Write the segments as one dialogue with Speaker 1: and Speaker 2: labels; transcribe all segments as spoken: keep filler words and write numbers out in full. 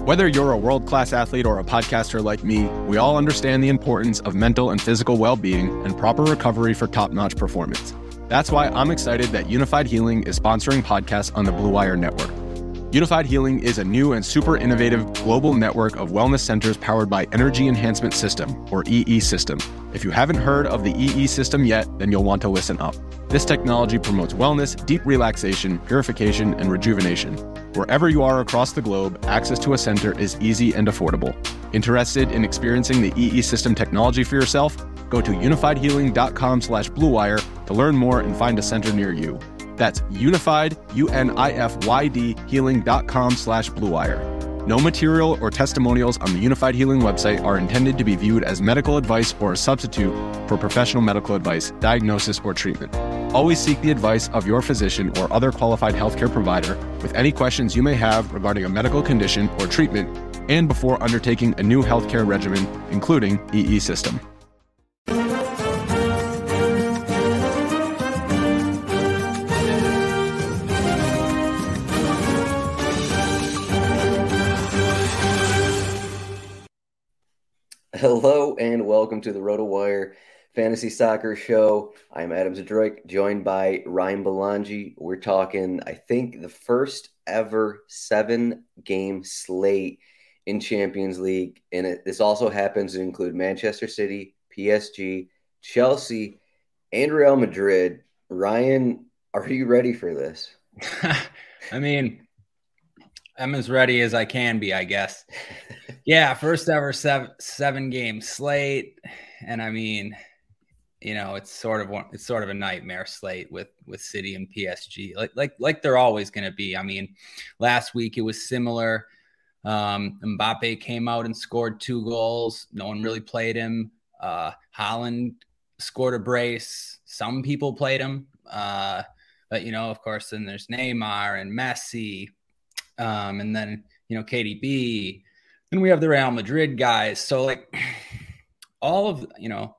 Speaker 1: Whether you're a world-class athlete or a podcaster like me, we all understand the importance of mental and physical well-being and proper recovery for top-notch performance. That's why I'm excited that Unified Healing is sponsoring podcasts on the Blue Wire Network. Unified Healing is a new and super innovative global network of wellness centers powered by Energy Enhancement System, or E E System. If you haven't heard of the E E System yet, then you'll want to listen up. This technology promotes wellness, deep relaxation, purification, and rejuvenation. Wherever you are across the globe, access to a center is easy and affordable. Interested in experiencing the E E System technology for yourself? Go to unified healing dot com slash blue wire to learn more and find a center near you. That's unified, U N I F Y D, healing.com slash blue wire. No material or testimonials on the Unified Healing website are intended to be viewed as medical advice or a substitute for professional medical advice, diagnosis, or treatment. Always seek the advice of your physician or other qualified healthcare provider with any questions you may have regarding a medical condition or treatment and before undertaking a new healthcare regimen, including E E System.
Speaker 2: Hello and welcome to the RotoWire Fantasy Soccer Show. I'm Adam Zadroik, joined by Ryan Belangi. We're talking, I think, the first ever seven-game slate in Champions League. And it, this also happens to include Manchester City, P S G, Chelsea, and Real Madrid. Ryan, are you ready for this?
Speaker 3: I mean, I'm as ready as I can be, I guess. Yeah, first ever seven seven game slate, and I mean, you know, it's sort of one, it's sort of a nightmare slate with with City and P S G, like like like they're always going to be. I mean, last week it was similar. Um, Mbappe came out and scored two goals. No one really played him. Uh, Haaland scored a brace. Some people played him, uh, but you know, of course, then there's Neymar and Messi, um, and then you know, K D B. And we have the Real Madrid guys. So like all of, you know,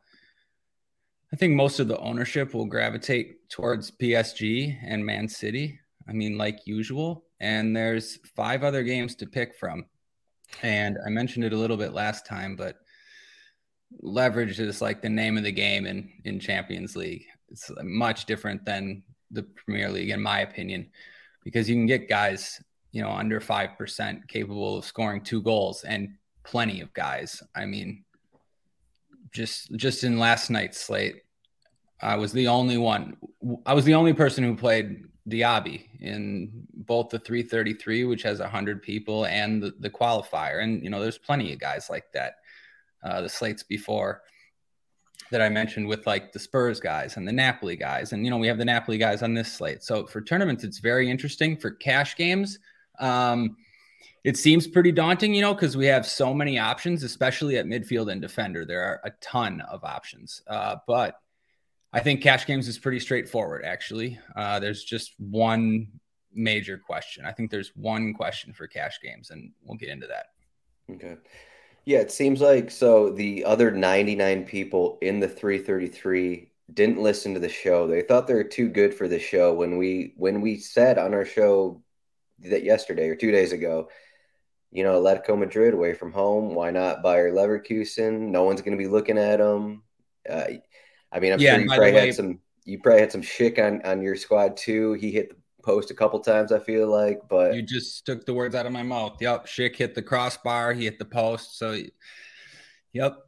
Speaker 3: I think most of the ownership will gravitate towards P S G and Man City. I mean, like usual. And there's five other games to pick from. And I mentioned it a little bit last time, but leverage is like the name of the game in, in Champions League. It's much different than the Premier League, in my opinion, because you can get guys – you know, under five percent capable of scoring two goals and plenty of guys. I mean, just, just in last night's slate, I was the only one. I was the only person who played Diaby in both the three thirty-three, which has a hundred people, and the, the qualifier. And, you know, there's plenty of guys like that. Uh, the slates before that I mentioned with like the Spurs guys and the Napoli guys. And, you know, we have the Napoli guys on this slate. So for tournaments, it's very interesting. For cash games, Um, it seems pretty daunting, you know, because we have so many options, especially at midfield and defender. There are a ton of options. Uh, but I think cash games is pretty straightforward, actually. Uh, there's just one major question. I think there's one question for cash games, and we'll get into that.
Speaker 2: Okay. Yeah, it seems like so the other ninety-nine people in the three thirty-three didn't listen to the show. They thought they were too good for the show when we when we said on our show that yesterday or two days ago, you know, Atletico Madrid away from home. Why not Bayer Leverkusen? No one's going to be looking at them. Uh, I mean, I'm
Speaker 3: yeah,
Speaker 2: sure you probably way, had some. You probably had some Schick on on your squad too. He hit the post a couple times, I feel like. But
Speaker 3: you just took the words out of my mouth. Yep, Schick hit the crossbar. He hit the post. So, yep.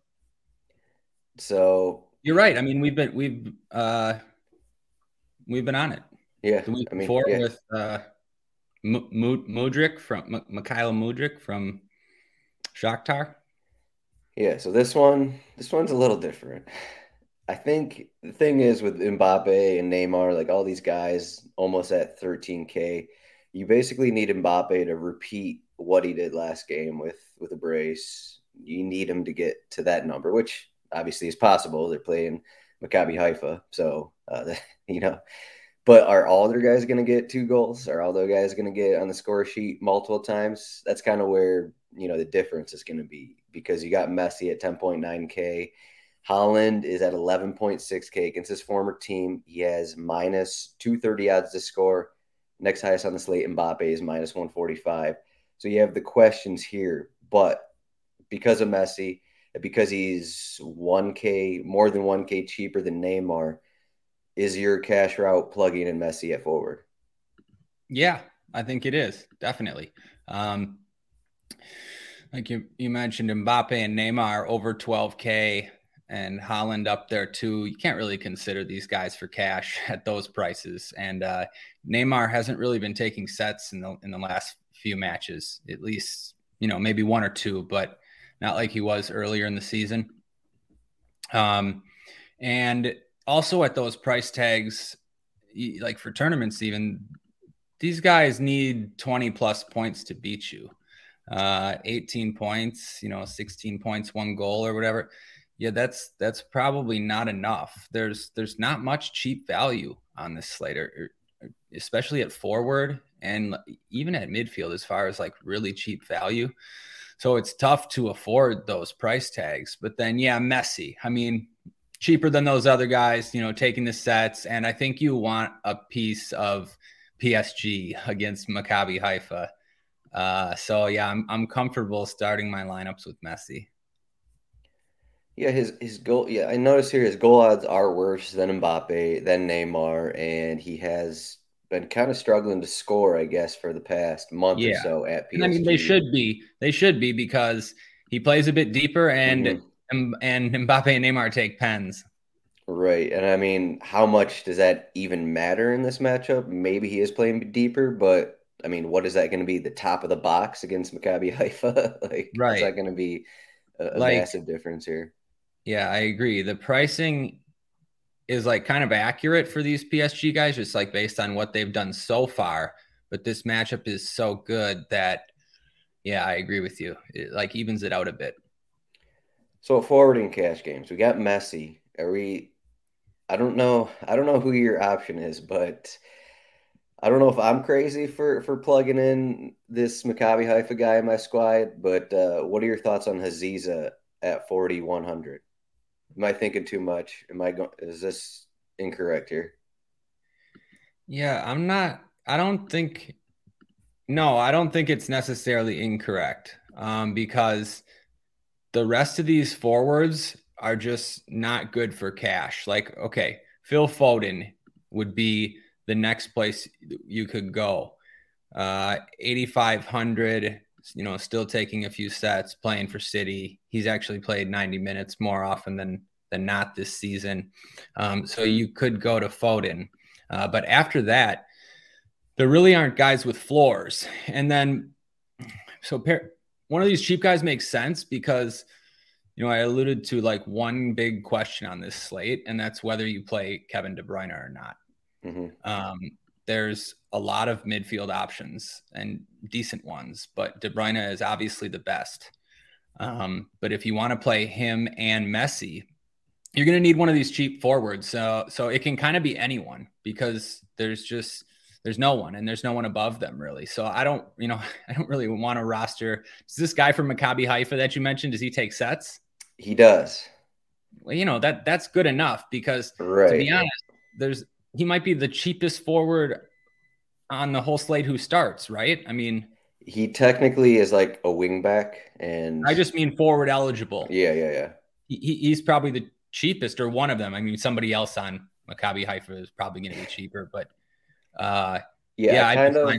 Speaker 2: So
Speaker 3: you're right. I mean, we've been we've uh, we've been on it.
Speaker 2: Yeah,
Speaker 3: the week
Speaker 2: I mean,
Speaker 3: before
Speaker 2: yeah.
Speaker 3: with. Uh, M- Mudryk from M- Mikhail Mudryk from Shakhtar.
Speaker 2: Yeah, so this one, this one's a little different. I think the thing is with Mbappe and Neymar, like all these guys almost at thirteen K, you basically need Mbappe to repeat what he did last game with, with a brace. You need him to get to that number, which obviously is possible. They're playing Maccabi Haifa. So, uh, you know, but are all their guys going to get two goals? Are all their guys going to get on the score sheet multiple times? That's kind of where, you know, the difference is going to be, because you got Messi at ten point nine K. Haaland is at eleven point six K against his former team. He has minus two thirty odds to score. Next highest on the slate, Mbappe, is minus one forty-five. So you have the questions here, but because of Messi, because he's one K, more than one K cheaper than Neymar, is your cash route plugging in Messi at forward?
Speaker 3: Yeah, I think it is, definitely. Um, like you, you mentioned, Mbappe and Neymar over twelve K and Haaland up there too. You can't really consider these guys for cash at those prices. And uh, Neymar hasn't really been taking sets in the in the last few matches, at least, you know, maybe one or two, but not like he was earlier in the season. Um, and also at those price tags, like for tournaments, even these guys need twenty plus points to beat you. Uh, eighteen points, you know, sixteen points, one goal or whatever. Yeah, that's that's probably not enough. There's there's not much cheap value on this slate, or, or especially at forward and even at midfield as far as like really cheap value. So it's tough to afford those price tags. But then, yeah, Messi. I mean, cheaper than those other guys, you know, taking the sets. And I think you want a piece of P S G against Maccabi Haifa. Uh, so, yeah, I'm I'm comfortable starting my lineups with Messi.
Speaker 2: Yeah, his his goal. Yeah, I noticed here his goal odds are worse than Mbappe, than Neymar, and he has been kind of struggling to score, I guess, for the past month or
Speaker 3: Yeah.
Speaker 2: so at P S G.
Speaker 3: And I mean, they should be. They should be because he plays a bit deeper, and mm-hmm. and Mbappe and Neymar take pens.
Speaker 2: Right. And I mean, how much does that even matter in this matchup? Maybe he is playing deeper, but I mean, what is that going to be? The top of the box against Maccabi Haifa? Like,
Speaker 3: right.
Speaker 2: Is that going to be a, a
Speaker 3: like,
Speaker 2: massive difference here?
Speaker 3: Yeah, I agree. The pricing is like kind of accurate for these P S G guys, just like based on what they've done so far. But this matchup is so good that, yeah, I agree with you. It like evens it out a bit.
Speaker 2: So forwarding cash games, we got Messi. Are we? I don't know. I don't know who your option is, but I don't know if I'm crazy for for plugging in this Maccabi Haifa guy in my squad. But uh, what are your thoughts on Haziza at forty-one hundred? Am I thinking too much? Am I going? Is this incorrect here?
Speaker 3: Yeah, I'm not. I don't think. No, I don't think it's necessarily incorrect um, because the rest of these forwards are just not good for cash. Like, okay, Phil Foden would be the next place you could go. Uh, eighty-five hundred, you know, still taking a few sets, playing for City. He's actually played ninety minutes more often than than not this season. Um, so you could go to Foden. Uh, but after that, there really aren't guys with floors. And then, so pair, one of these cheap guys makes sense because, you know, I alluded to like one big question on this slate, and that's whether you play Kevin De Bruyne or not. Mm-hmm. Um, there's a lot of midfield options and decent ones, but De Bruyne is obviously the best. Um, but if you want to play him and Messi, you're going to need one of these cheap forwards. So, so it can kind of be anyone because there's just, there's no one and there's no one above them really. So I don't, you know, I don't really want to roster. Is this guy from Maccabi Haifa that you mentioned, does he take sets?
Speaker 2: He does.
Speaker 3: Well, you know, that that's good enough because
Speaker 2: right.
Speaker 3: to be honest, there's, he might be the cheapest forward on the whole slate who starts, right? I mean,
Speaker 2: he technically is like a wing back, and
Speaker 3: I just mean forward eligible.
Speaker 2: Yeah, yeah, yeah.
Speaker 3: He, he's probably the cheapest or one of them. I mean, somebody else on Maccabi Haifa is probably going to be cheaper, but uh,
Speaker 2: yeah,
Speaker 3: yeah,
Speaker 2: I kind of.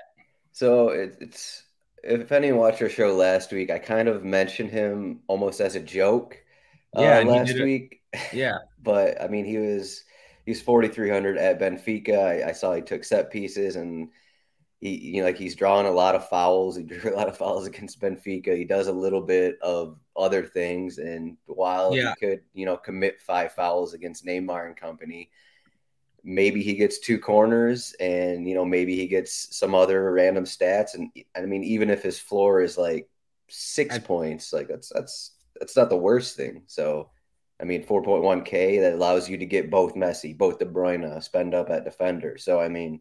Speaker 2: So it, it's if anyone watched our show last week, I kind of mentioned him almost as a joke.
Speaker 3: Yeah,
Speaker 2: uh, last week.
Speaker 3: Yeah,
Speaker 2: but I mean, he was he's forty-three hundred at Benfica. I, I saw he took set pieces and. He, you know, like he's drawing a lot of fouls. He drew a lot of fouls against Benfica. He does a little bit of other things. And while yeah. he could, you know, commit five fouls against Neymar and company, maybe he gets two corners and, you know, maybe he gets some other random stats. And I mean, even if his floor is like six I, points, like that's, that's, that's not the worst thing. So, I mean, four point one K that allows you to get both Messi, both De Bruyne, spend up at defender. So, I mean,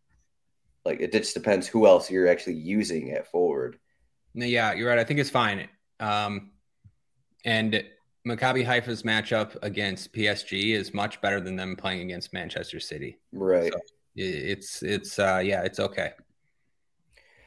Speaker 2: like it just depends who else you're actually using at forward.
Speaker 3: Yeah, you're right. I think it's fine. Um, and Maccabi Haifa's matchup against P S G is much better than them playing against Manchester City.
Speaker 2: Right.
Speaker 3: So it's it's uh, yeah, it's okay.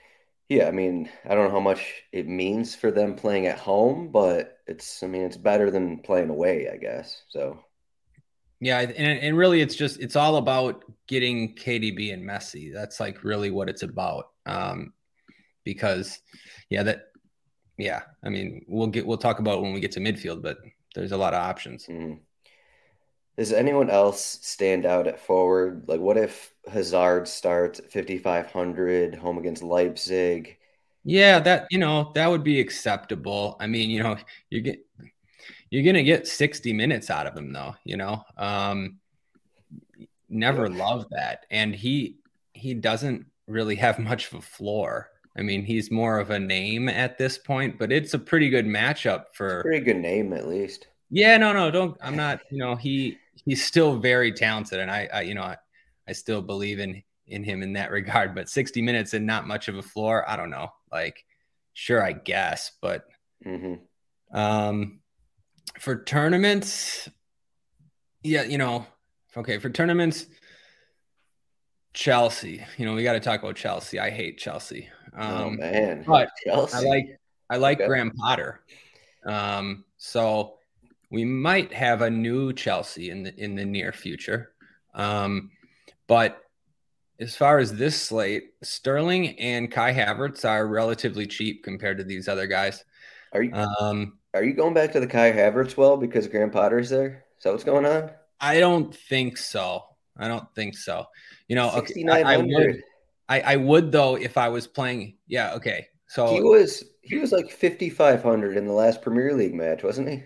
Speaker 2: Yeah, I mean, I don't know how much it means for them playing at home, but it's, I mean, it's better than playing away, I guess. So,
Speaker 3: Yeah, and, and really it's just it's all about getting K D B and Messi. That's like really what it's about. Um, because yeah, that yeah, I mean, we'll get we'll talk about it when we get to midfield, but there's a lot of options.
Speaker 2: mm. Does anyone else stand out at forward? Like, what if Hazard starts at fifty-five hundred home against Leipzig?
Speaker 3: Yeah, that you know, that would be acceptable. I mean, you know, you get you're gonna get sixty minutes out of him though, you know. Um,
Speaker 2: Yeah.
Speaker 3: never loved that. And he he doesn't really have much of a floor. I mean, he's more of a name at this point, but it's a pretty good matchup
Speaker 2: It's a
Speaker 3: for
Speaker 2: pretty good name, at least.
Speaker 3: yeah, no, no, don't I'm not, you know, he he's still very talented and I, I you know, I, I still believe in in him in that regard, but sixty minutes and not much of a floor, I don't know. Like sure, I guess, but
Speaker 2: Hmm.
Speaker 3: um for tournaments, yeah, you know, okay, for tournaments Chelsea. You know, we got to talk about Chelsea. I hate Chelsea.
Speaker 2: Oh
Speaker 3: Um,
Speaker 2: man,
Speaker 3: but I like
Speaker 2: Chelsea.
Speaker 3: I like
Speaker 2: Okay.
Speaker 3: Graham Potter. Um, so we might have a new Chelsea in the in the near future. Um, but as far as this slate, Sterling and Kai Havertz are relatively cheap compared to these other guys.
Speaker 2: Are you
Speaker 3: Um,
Speaker 2: are you going back to the Kai Havertz well because Graham Potter's there? Is that what's going on?
Speaker 3: I don't think so. I don't think so. You know, okay, I, I would,
Speaker 2: sixty-nine hundred.
Speaker 3: I, I would though if I was playing. Yeah, okay.
Speaker 2: He
Speaker 3: So
Speaker 2: was he was like fifty-five hundred in the last Premier League match, wasn't he?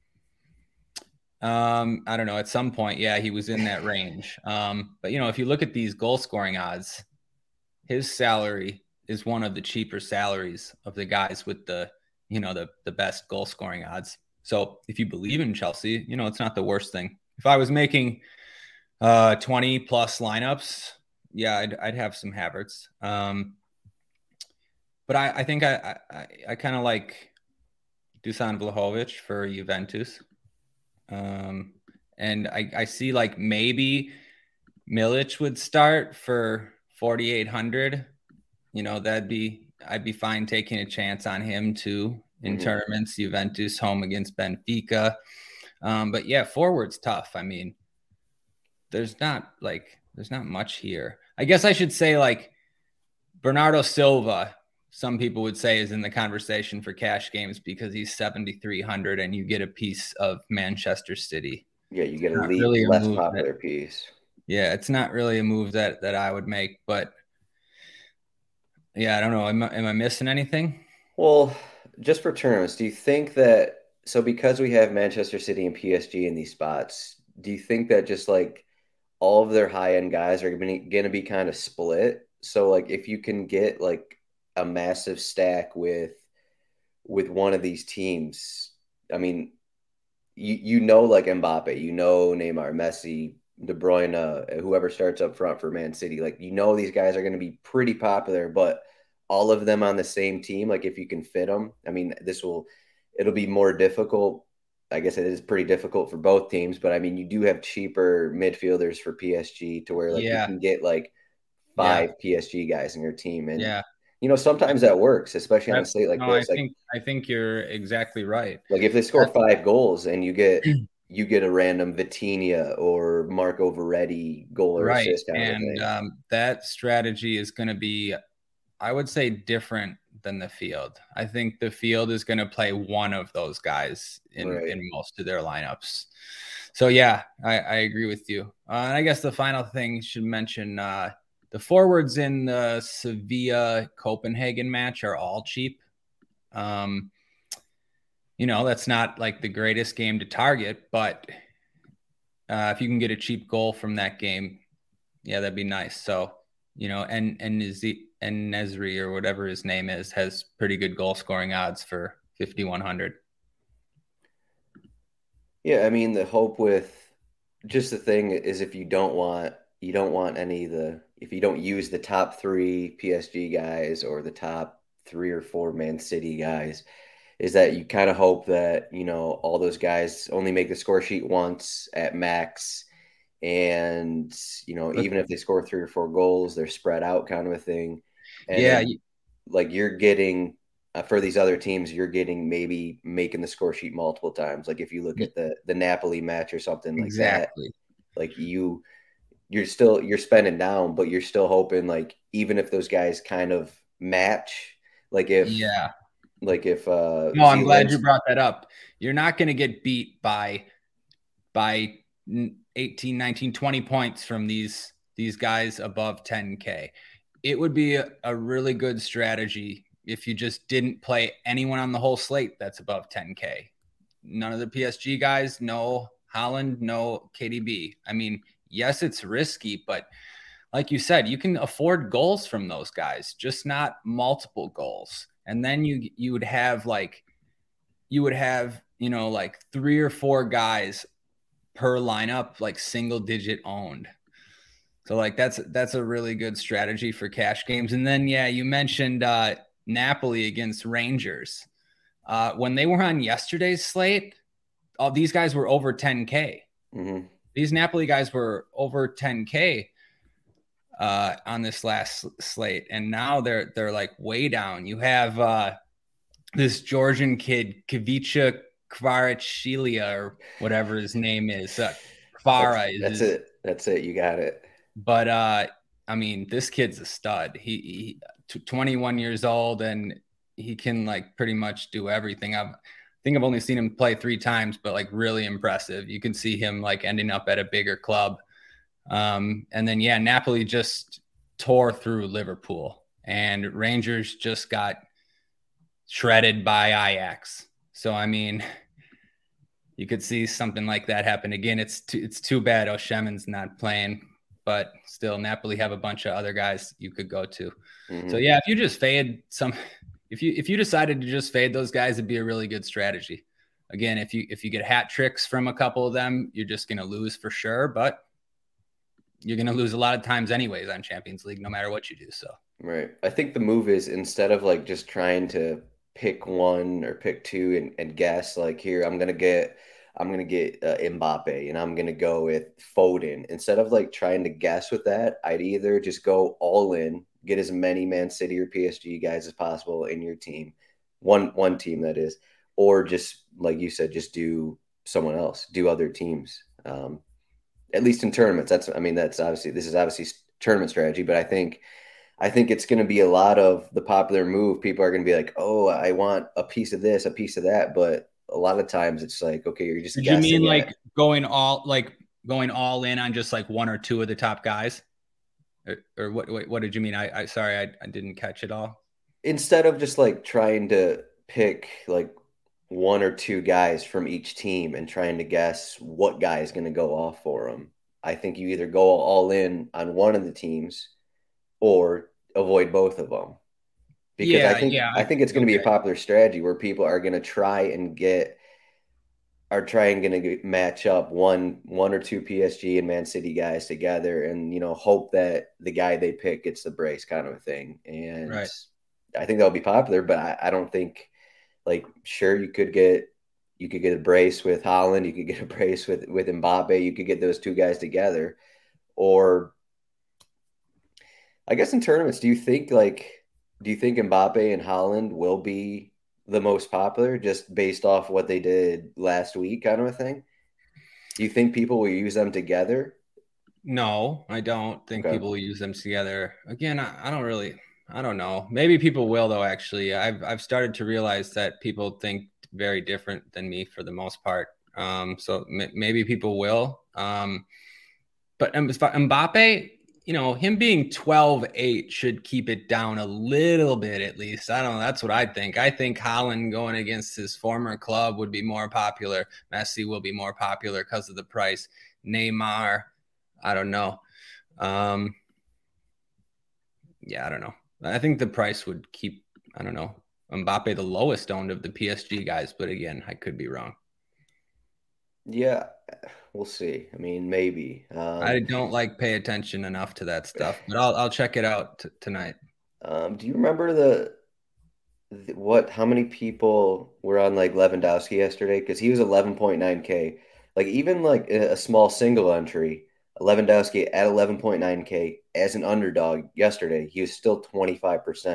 Speaker 3: Um, I don't know. At some point, yeah, he was in that range. Um, but you know, if you look at these goal scoring odds, his salary is one of the cheaper salaries of the guys with the, you know, the the best goal scoring odds. So if you believe in Chelsea, you know, it's not the worst thing. If I was making uh twenty plus lineups, yeah, I'd I'd have some Havertz. Um, but I, I think I I, I kind of like Dusan Vlahovic for Juventus. Um, and I, I see like maybe Milic would start for forty-eight hundred. You know, that'd be, I'd be fine taking a chance on him too in
Speaker 2: Hmm.
Speaker 3: tournaments. Juventus home against Benfica. Um, but yeah, forward's tough. I mean, there's not like, there's not much here. I guess I should say like Bernardo Silva, some people would say is in the conversation for cash games because he's seventy-three hundred and you get a piece of Manchester City.
Speaker 2: Yeah, you get a
Speaker 3: Not
Speaker 2: le
Speaker 3: really a
Speaker 2: less
Speaker 3: move that
Speaker 2: popular piece.
Speaker 3: yeah, it's not really a move that that I would make, but yeah, I don't know. Am I, am I missing anything?
Speaker 2: Well, just for tournaments, do you think that so because we have Manchester City and P S G in these spots, do you think that just like all of their high end guys are going to be kind of split? So like if you can get like a massive stack with with one of these teams, I mean, you you know like Mbappe, you know Neymar, Messi, De Bruyne, uh, whoever starts up front for Man City, like you know these guys are going to be pretty popular, but all of them on the same team, like if you can fit them, I mean, this will it'll be more difficult. I guess it is pretty difficult for both teams, but I mean, you do have cheaper midfielders for P S G to where like you
Speaker 3: Yeah,
Speaker 2: can get like
Speaker 3: yeah,
Speaker 2: five P S G guys in your team, and
Speaker 3: yeah.
Speaker 2: you know sometimes that works, especially on a
Speaker 3: That's
Speaker 2: slate like
Speaker 3: no, I
Speaker 2: this. Like
Speaker 3: think I think you're exactly right.
Speaker 2: like if they score
Speaker 3: That's
Speaker 2: five goals and you get you get a random Vitinha or Marco Verratti goal or
Speaker 3: right.
Speaker 2: assist kind of a
Speaker 3: And
Speaker 2: thing.
Speaker 3: um, that strategy is going to be, I would say, different than the field. I think the field is going to play one of those guys in
Speaker 2: Right.
Speaker 3: in most of their lineups. So yeah, I, I agree with you. Uh, and I guess the final thing should mention uh, the forwards in the Sevilla Copenhagen match are all cheap. Um, you know, that's not like the greatest game to target, but uh, if you can get a cheap goal from that game, yeah, that'd be nice. So, you know, and and and Nesri or whatever his name is has pretty good goal scoring odds for fifty-one hundred.
Speaker 2: Yeah, I mean the hope with just the thing is if you don't want you don't want any of the if you don't use the top three P S G guys or the top three or four Man City guys, is that you kind of hope that, you know, all those guys only make the score sheet once at max. And, you know,
Speaker 3: But
Speaker 2: even if they score three or four goals, they're spread out kind of a thing. And
Speaker 3: yeah,
Speaker 2: then like you're getting uh, for these other teams, you're getting maybe making the score sheet multiple times. Like if you look at the the Napoli match or something like that,
Speaker 3: Exactly.
Speaker 2: like you you're still you're spending down, but you're still hoping like even if those guys kind of match, like if
Speaker 3: Yeah.
Speaker 2: like if uh
Speaker 3: No, I'm glad
Speaker 2: Zealand's
Speaker 3: you brought that up. You're not going to get beat by by eighteen, nineteen, twenty points from these these guys above ten K. It would be a, a really good strategy if you just didn't play anyone on the whole slate that's above ten K. None of the P S G guys, no Haaland, no K D B. I mean, yes, it's risky, but like you said, you can afford goals from those guys, just not multiple goals. And then you you would have like you would have, you know, like three or four guys per lineup, like single digit owned. So like that's that's a really good strategy for cash games. And then yeah, you mentioned uh Napoli against Rangers. Uh when they were on yesterday's slate, all these guys were over ten K.
Speaker 2: mm-hmm.
Speaker 3: These Napoli guys were over ten K uh on this last slate, and now they're they're like way down. You have uh this Georgian kid, Kavicha Kvaratskhelia or whatever his name is. Uh, Kvara
Speaker 2: That's,
Speaker 3: is
Speaker 2: that's
Speaker 3: his,
Speaker 2: it. That's it. You got it.
Speaker 3: But uh, I mean, this kid's a stud. He, he twenty-one years old, and he can like pretty much do everything. I've, I think I've only seen him play three times, but like really impressive. You can see him like ending up at a bigger club. Um, and then yeah, Napoli just tore through Liverpool, and Rangers just got shredded by Ajax. So I mean, you could see something like that happen again. It's too, it's too bad Oshimen's not playing, but still Napoli have a bunch of other guys you could go to. Mm-hmm. So yeah, if you just fade some, if you if you decided to just fade those guys, it'd be a really good strategy. Again, if you if you get hat tricks from a couple of them, you're just gonna lose for sure. But you're gonna lose a lot of times anyways on Champions League, no matter what you do. So
Speaker 2: right, I think the move is instead of like just trying to pick one or pick two and, and guess like here I'm gonna get I'm gonna get uh, Mbappe and I'm gonna go with Foden. Instead of like trying to guess with that, I'd either just go all in, get as many Man City or P S G guys as possible in your team, one one team that is, or just like you said, just do someone else, do other teams. Um, at least in tournaments. That's I mean that's obviously this is obviously tournament strategy, but I think. I think it's going to be a lot of the popular move. People are going to be like, "Oh, I want a piece of this, a piece of that," but a lot of times it's like, "Okay, you're just."
Speaker 3: Did you mean like it. going all like going all in on just like one or two of the top guys, or, or what, what? What did you mean? I, I sorry, I, I didn't catch it all.
Speaker 2: Instead of just like trying to pick like one or two guys from each team and trying to guess what guy is going to go off for them, I think you either go all in on one of the teams or avoid both of them, because
Speaker 3: yeah,
Speaker 2: I think
Speaker 3: yeah,
Speaker 2: I think it's going to
Speaker 3: okay.
Speaker 2: be a popular strategy where people are going to try and get are trying going to match up one one or two P S G and Man City guys together, and you know hope that the guy they pick gets the brace kind of a thing. And
Speaker 3: right.
Speaker 2: I think that'll be popular, but I, I don't think like sure you could get you could get a brace with Haaland, you could get a brace with with Mbappe, you could get those two guys together, or I guess in tournaments, do you think like, do you think Mbappe and Haaland will be the most popular just based off what they did last week, kind of a thing? Do you think people will use them together?
Speaker 3: No, I don't think
Speaker 2: Okay.
Speaker 3: people will use them together. Again, I, I don't really, I don't know. Maybe people will though. Actually, I've I've started to realize that people think very different than me for the most part. Um, so m- maybe people will. Um, but Mbappe, you know, him being twelve eight should keep it down a little bit at least. I don't know. That's what I think. I think Haaland going against his former club would be more popular. Messi will be more popular because of the price. Neymar, I don't know. Um, yeah, I don't know. I think the price would keep, I don't know, Mbappe the lowest owned of the P S G guys. But again, I could be wrong.
Speaker 2: Yeah, we'll see. I mean, maybe. Um,
Speaker 3: I don't like pay attention enough to that stuff, but I'll I'll check it out t- tonight.
Speaker 2: Um, do you remember the, the what? How many people were on like Lewandowski yesterday? Because he was eleven point nine K. Like even like a, a small single entry, Lewandowski at eleven point nine K as an underdog yesterday, he was still twenty-five percent.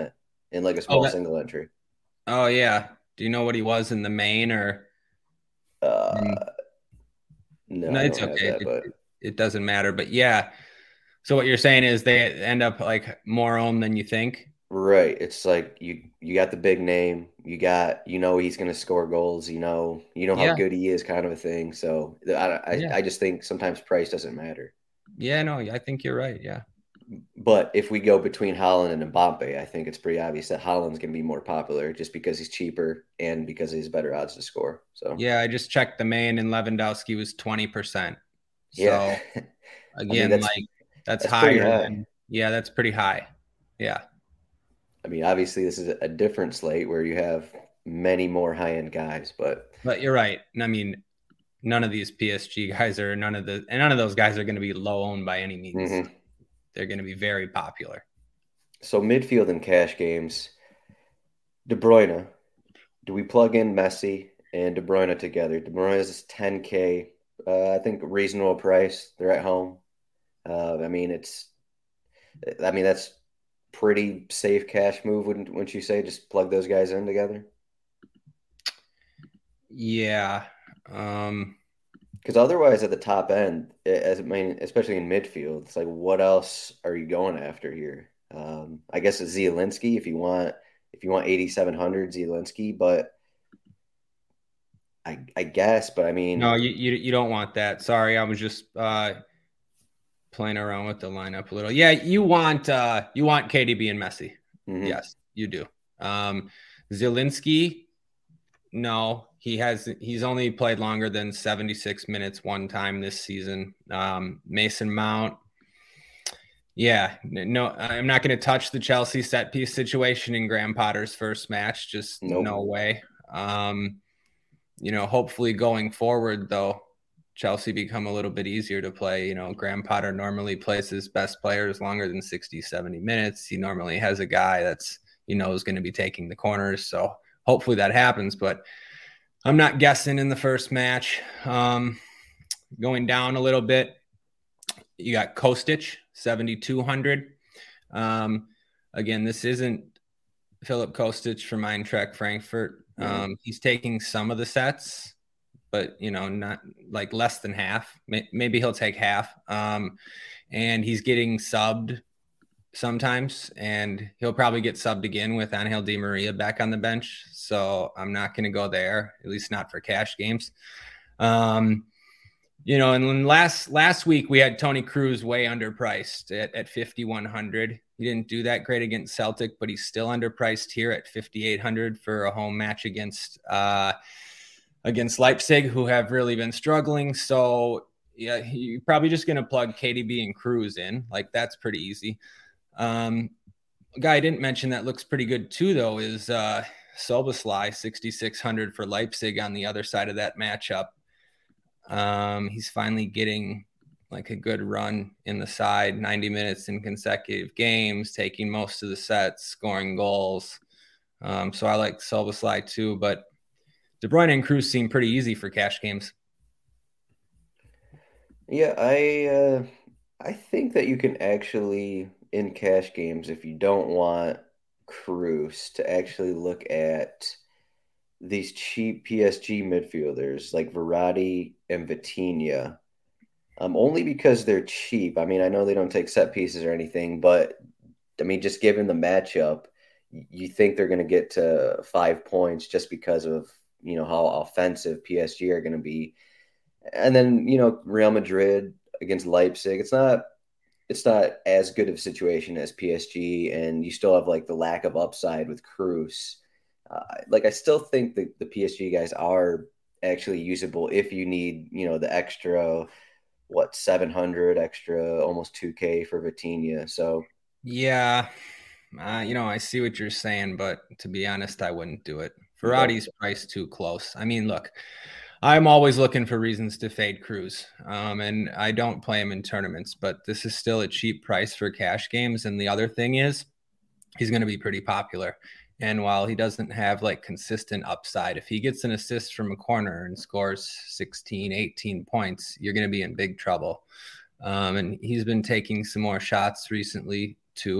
Speaker 2: in like a
Speaker 3: Oh,
Speaker 2: small
Speaker 3: that,
Speaker 2: single entry.
Speaker 3: oh yeah. Do you know what he was in the main or?
Speaker 2: Uh,
Speaker 3: Mm,
Speaker 2: no,
Speaker 3: no,
Speaker 2: I
Speaker 3: it's
Speaker 2: don't have
Speaker 3: okay.
Speaker 2: that,
Speaker 3: It,
Speaker 2: but
Speaker 3: it, it doesn't matter. But yeah. So what you're saying is they end up like more owned than you think.
Speaker 2: right. It's like you you got the big name, you got you know he's going to score goals, you know you know how
Speaker 3: Yeah.
Speaker 2: good he is, kind of a thing. So I, I
Speaker 3: Yeah.
Speaker 2: I just think sometimes price doesn't matter.
Speaker 3: Yeah. No, I think you're right. Yeah.
Speaker 2: But if we go between Holland and Mbappe, I think it's pretty obvious that Holland's going to be more popular just because he's cheaper and because he's better odds to score. So
Speaker 3: Yeah. I just checked the main and Lewandowski was twenty percent.
Speaker 2: yeah,
Speaker 3: So
Speaker 2: I mean
Speaker 3: again,
Speaker 2: that's
Speaker 3: like that's
Speaker 2: that's pretty
Speaker 3: higher
Speaker 2: high.
Speaker 3: than, yeah, that's pretty high. Yeah.
Speaker 2: I mean, obviously this is a different slate where you have many more high end guys, but
Speaker 3: But you're right. And I mean, none of these P S G guys are none of the, and none of those guys are going to be low owned by any means.
Speaker 2: mhm.
Speaker 3: They're going to be very popular.
Speaker 2: So midfield and cash games, De Bruyne. Do we plug in Messi and De Bruyne together? De Bruyne is ten K. Uh, I think reasonable price. They're at home. Uh, I mean, it's. I mean, that's pretty safe cash move. Wouldn't wouldn't you say? Just plug those guys in together.
Speaker 3: Yeah. Um,
Speaker 2: Because otherwise, at the top end, as I mean, especially in midfield, it's like, what else are you going after here? Um, I guess it's Zielinski if you want if you want eighty-seven hundred Zielinski, but I I guess, but I
Speaker 3: no,
Speaker 2: mean,
Speaker 3: you, you, you don't want that. Sorry. I was just, uh, playing around with the lineup a little. Yeah. You want, uh, you want K D B and Messi.
Speaker 2: mhm.
Speaker 3: Yes, you do. Um, Zielinski, no, he has. He's only played longer than seventy-six minutes one time this season. Um, Mason Mount, yeah, no, I'm not going to touch the Chelsea set piece situation in Graham Potter's first match. Just no
Speaker 2: Nope.
Speaker 3: way. Um, you know, hopefully going forward though, Chelsea become a little bit easier to play. You know, Graham Potter normally plays his best players longer than sixty, seventy minutes. He normally has a guy that's, you know, is going to be taking the corners. So hopefully that happens, but I'm not guessing in the first match. Um, going down a little bit, you got Kostic, seventy-two hundred. Um, again, this isn't Philip Kostic from Eintracht Frankfurt.
Speaker 2: Mhm.
Speaker 3: Um, he's taking some of the sets, but you know, not like less than half. Maybe he'll take half. Um, and he's getting subbed sometimes, and he'll probably get subbed again with Angel Di Maria back on the bench. So I'm not going to go there, at least not for cash games. Um, you know, and last last week we had Tony Cruz way underpriced at, at fifty-one hundred. He didn't do that great against Celtic, but he's still underpriced here at fifty-eight hundred for a home match against uh, against Leipzig, who have really been struggling. So yeah, you're probably just going to plug K D B and Cruz in. Like that's pretty easy. Um, a guy I didn't mention that looks pretty good too, though, is uh, Szoboszlai, sixty-six hundred for Leipzig on the other side of that matchup. Um, he's finally getting like a good run in the side, ninety minutes in consecutive games, taking most of the sets, scoring goals. Um, so I like Szoboszlai too, but De Bruyne and Cruz seem pretty easy for cash games.
Speaker 2: Yeah, I uh, I think that you can actually in cash games if you don't want Cruz to actually look at these cheap P S G midfielders like Verratti and Vitinha. Um, only because they're cheap. I mean, I know they don't take set pieces or anything, but I mean, just given the matchup, you think they're going to get to five points just because of you know how offensive P S G are going to be. And then you know Real Madrid against Leipzig. It's not it's not as good of a situation as P S G, and you still have like the lack of upside with Cruz. Uh, like I still think that the P S G guys are actually usable if you need you know the extra what seven hundred extra almost two K for Vitinha. So
Speaker 3: Yeah, uh, you know, I see what you're saying, but to be honest, I wouldn't do it.
Speaker 2: okay,
Speaker 3: Ferrati's priced too close. I mean, look, I'm always looking for reasons to fade Cruz, um, and I don't play him in tournaments, but this is still a cheap price for cash games. And the other thing is, he's going to be pretty popular. And while he doesn't have like consistent upside, if he gets an assist from a corner and scores sixteen, eighteen points, you're going to be in big trouble. Um, and he's been taking some more shots recently too.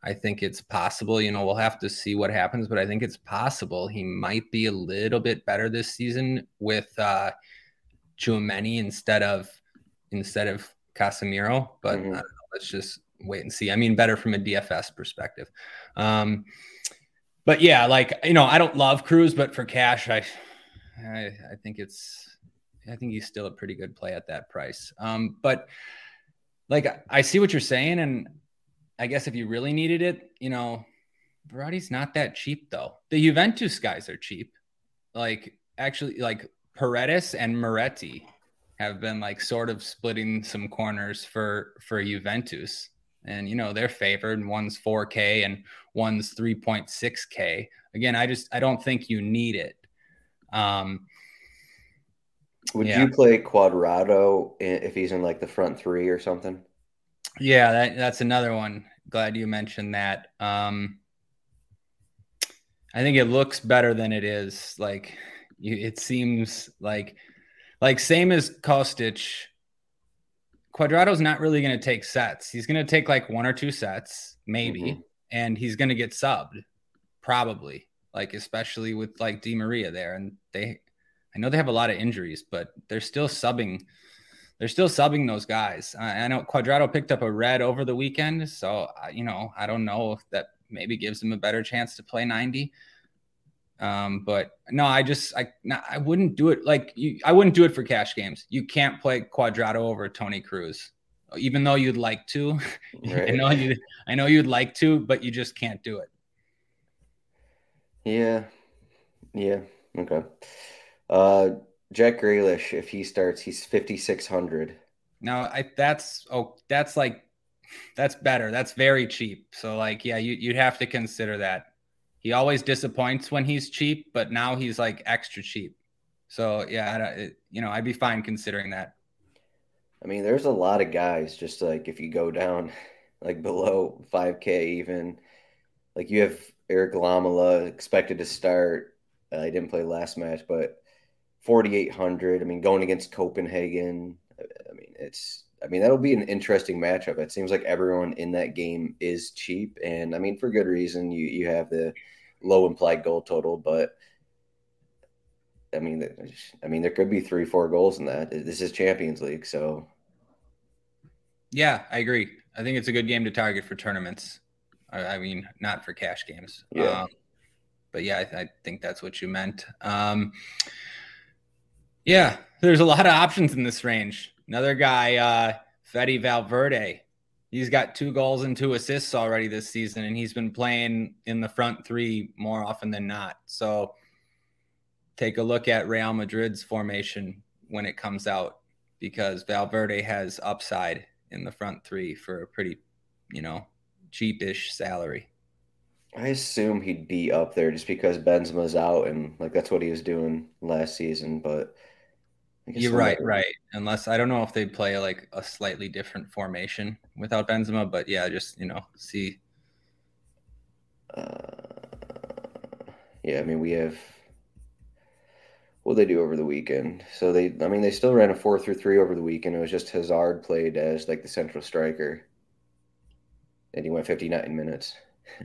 Speaker 3: I think it's possible, you know, we'll have to see what happens, but I think it's possible he might be a little bit better this season with uh, Tchouaméni instead of instead of Casemiro. But mm-hmm. I don't know, let's just wait and see. I mean, better from a D F S perspective. Um, but yeah, like, you know, I don't love Cruz, but for cash, I, I, I think it's, I think he's still a pretty good play at that price. Um, but like, I see what you're saying. And I guess if you really needed it, you know, Verratti's not that cheap though. The Juventus guys are cheap. Like actually like Paredes and Moretti have been like sort of splitting some corners for, for Juventus. And, you know, they're favored. One's four K and one's three point six K. Again, I just, I don't think you need it. Um,
Speaker 2: Would yeah. you play Cuadrado if he's in like the front three or something?
Speaker 3: Yeah, that, that's another one. Glad you mentioned that. Um, I think it looks better than it is. Like you, it seems like, like same as Kostic, Cuadrado's not really going to take sets. He's going to take like one or two sets, maybe, mm-hmm. and he's going to get subbed, probably. Like especially with like Di Maria there, and they, I know they have a lot of injuries, but they're still subbing. They're still subbing those guys. I, I know Cuadrado picked up a red over the weekend, so you know I don't know if that maybe gives him a better chance to play ninety. Um, but no, I just I no, I wouldn't do it like you. I wouldn't do it for cash games. You can't play Cuadrado over Toni Kroos, even though you'd like to. Right. I know you. I know you'd like to, but you just can't do it.
Speaker 2: Yeah, yeah, okay. Uh, Jack Grealish, if he starts, he's fifty-six hundred.
Speaker 3: No, I that's oh that's like that's better. That's very cheap. So like yeah, you you'd have to consider that. He always disappoints when he's cheap, but now he's like extra cheap. So yeah, I, it, you know, I'd be fine considering that.
Speaker 2: I mean, there's a lot of guys. Just like if you go down, like below five K, even like you have Eric Lamela expected to start. Uh, he didn't play last match, but forty-eight hundred. I mean, going against Copenhagen. I mean, it's. I mean, that'll be an interesting matchup. It seems like everyone in that game is cheap, and I mean, for good reason. You you have the low implied goal total, but I mean, I mean, there could be three, four goals in that. This is Champions League, so
Speaker 3: yeah, I agree. I think it's a good game to target for tournaments. I, I mean, not for cash games.
Speaker 2: Yeah, um,
Speaker 3: but yeah, I, I think that's what you meant. Um, yeah, there's a lot of options in this range. Another guy, uh, Fede Valverde. He's got two goals and two assists already this season, and he's been playing in the front three more often than not. So take a look at Real Madrid's formation when it comes out, because Valverde has upside in the front three for a pretty, you know, cheapish salary.
Speaker 2: I assume he'd be up there just because Benzema's out, and like that's what he was doing last season, but
Speaker 3: you're right, right. Unless I don't know if they play like a slightly different formation without Benzema, but yeah, just, you know, see.
Speaker 2: Uh, yeah, I mean, we have what they do over the weekend. So they, I mean, they still ran a four through three over the weekend. It was just Hazard played as like the central striker, and he went fifty-nine minutes.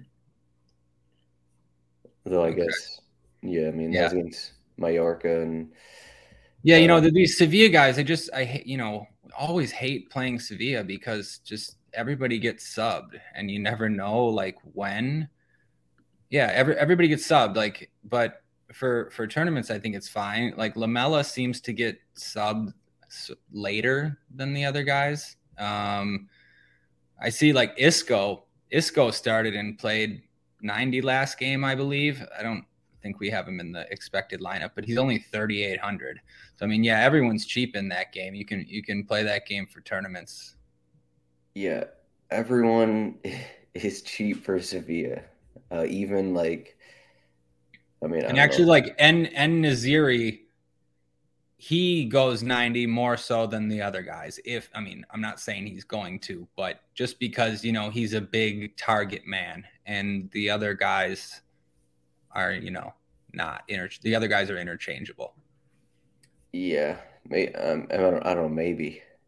Speaker 2: Though I okay. guess, yeah, I mean, yeah. that was against Mallorca and.
Speaker 3: Yeah, you know, these Sevilla guys, I just, I, you know, always hate playing Sevilla because just everybody gets subbed and you never know like when. Yeah, every, everybody gets subbed. Like, but for, for tournaments, I think it's fine. Like Lamela seems to get subbed later than the other guys. Um, I see like Isco, Isco started and played ninety last game, I believe. I don't think we have him in the expected lineup, but he's only thirty-eight hundred. So I mean, yeah, everyone's cheap in that game. You can you can play that game for tournaments.
Speaker 2: Yeah, everyone is cheap for Sevilla. Uh, even like, I mean, I
Speaker 3: and actually, know. like En En Naziri, he goes ninety more so than the other guys. If I mean, I'm not saying he's going to, but just because you know he's a big target man, and the other guys are, you know, not inter- the other guys are interchangeable.
Speaker 2: Yeah, may um, I don't, I don't know, maybe.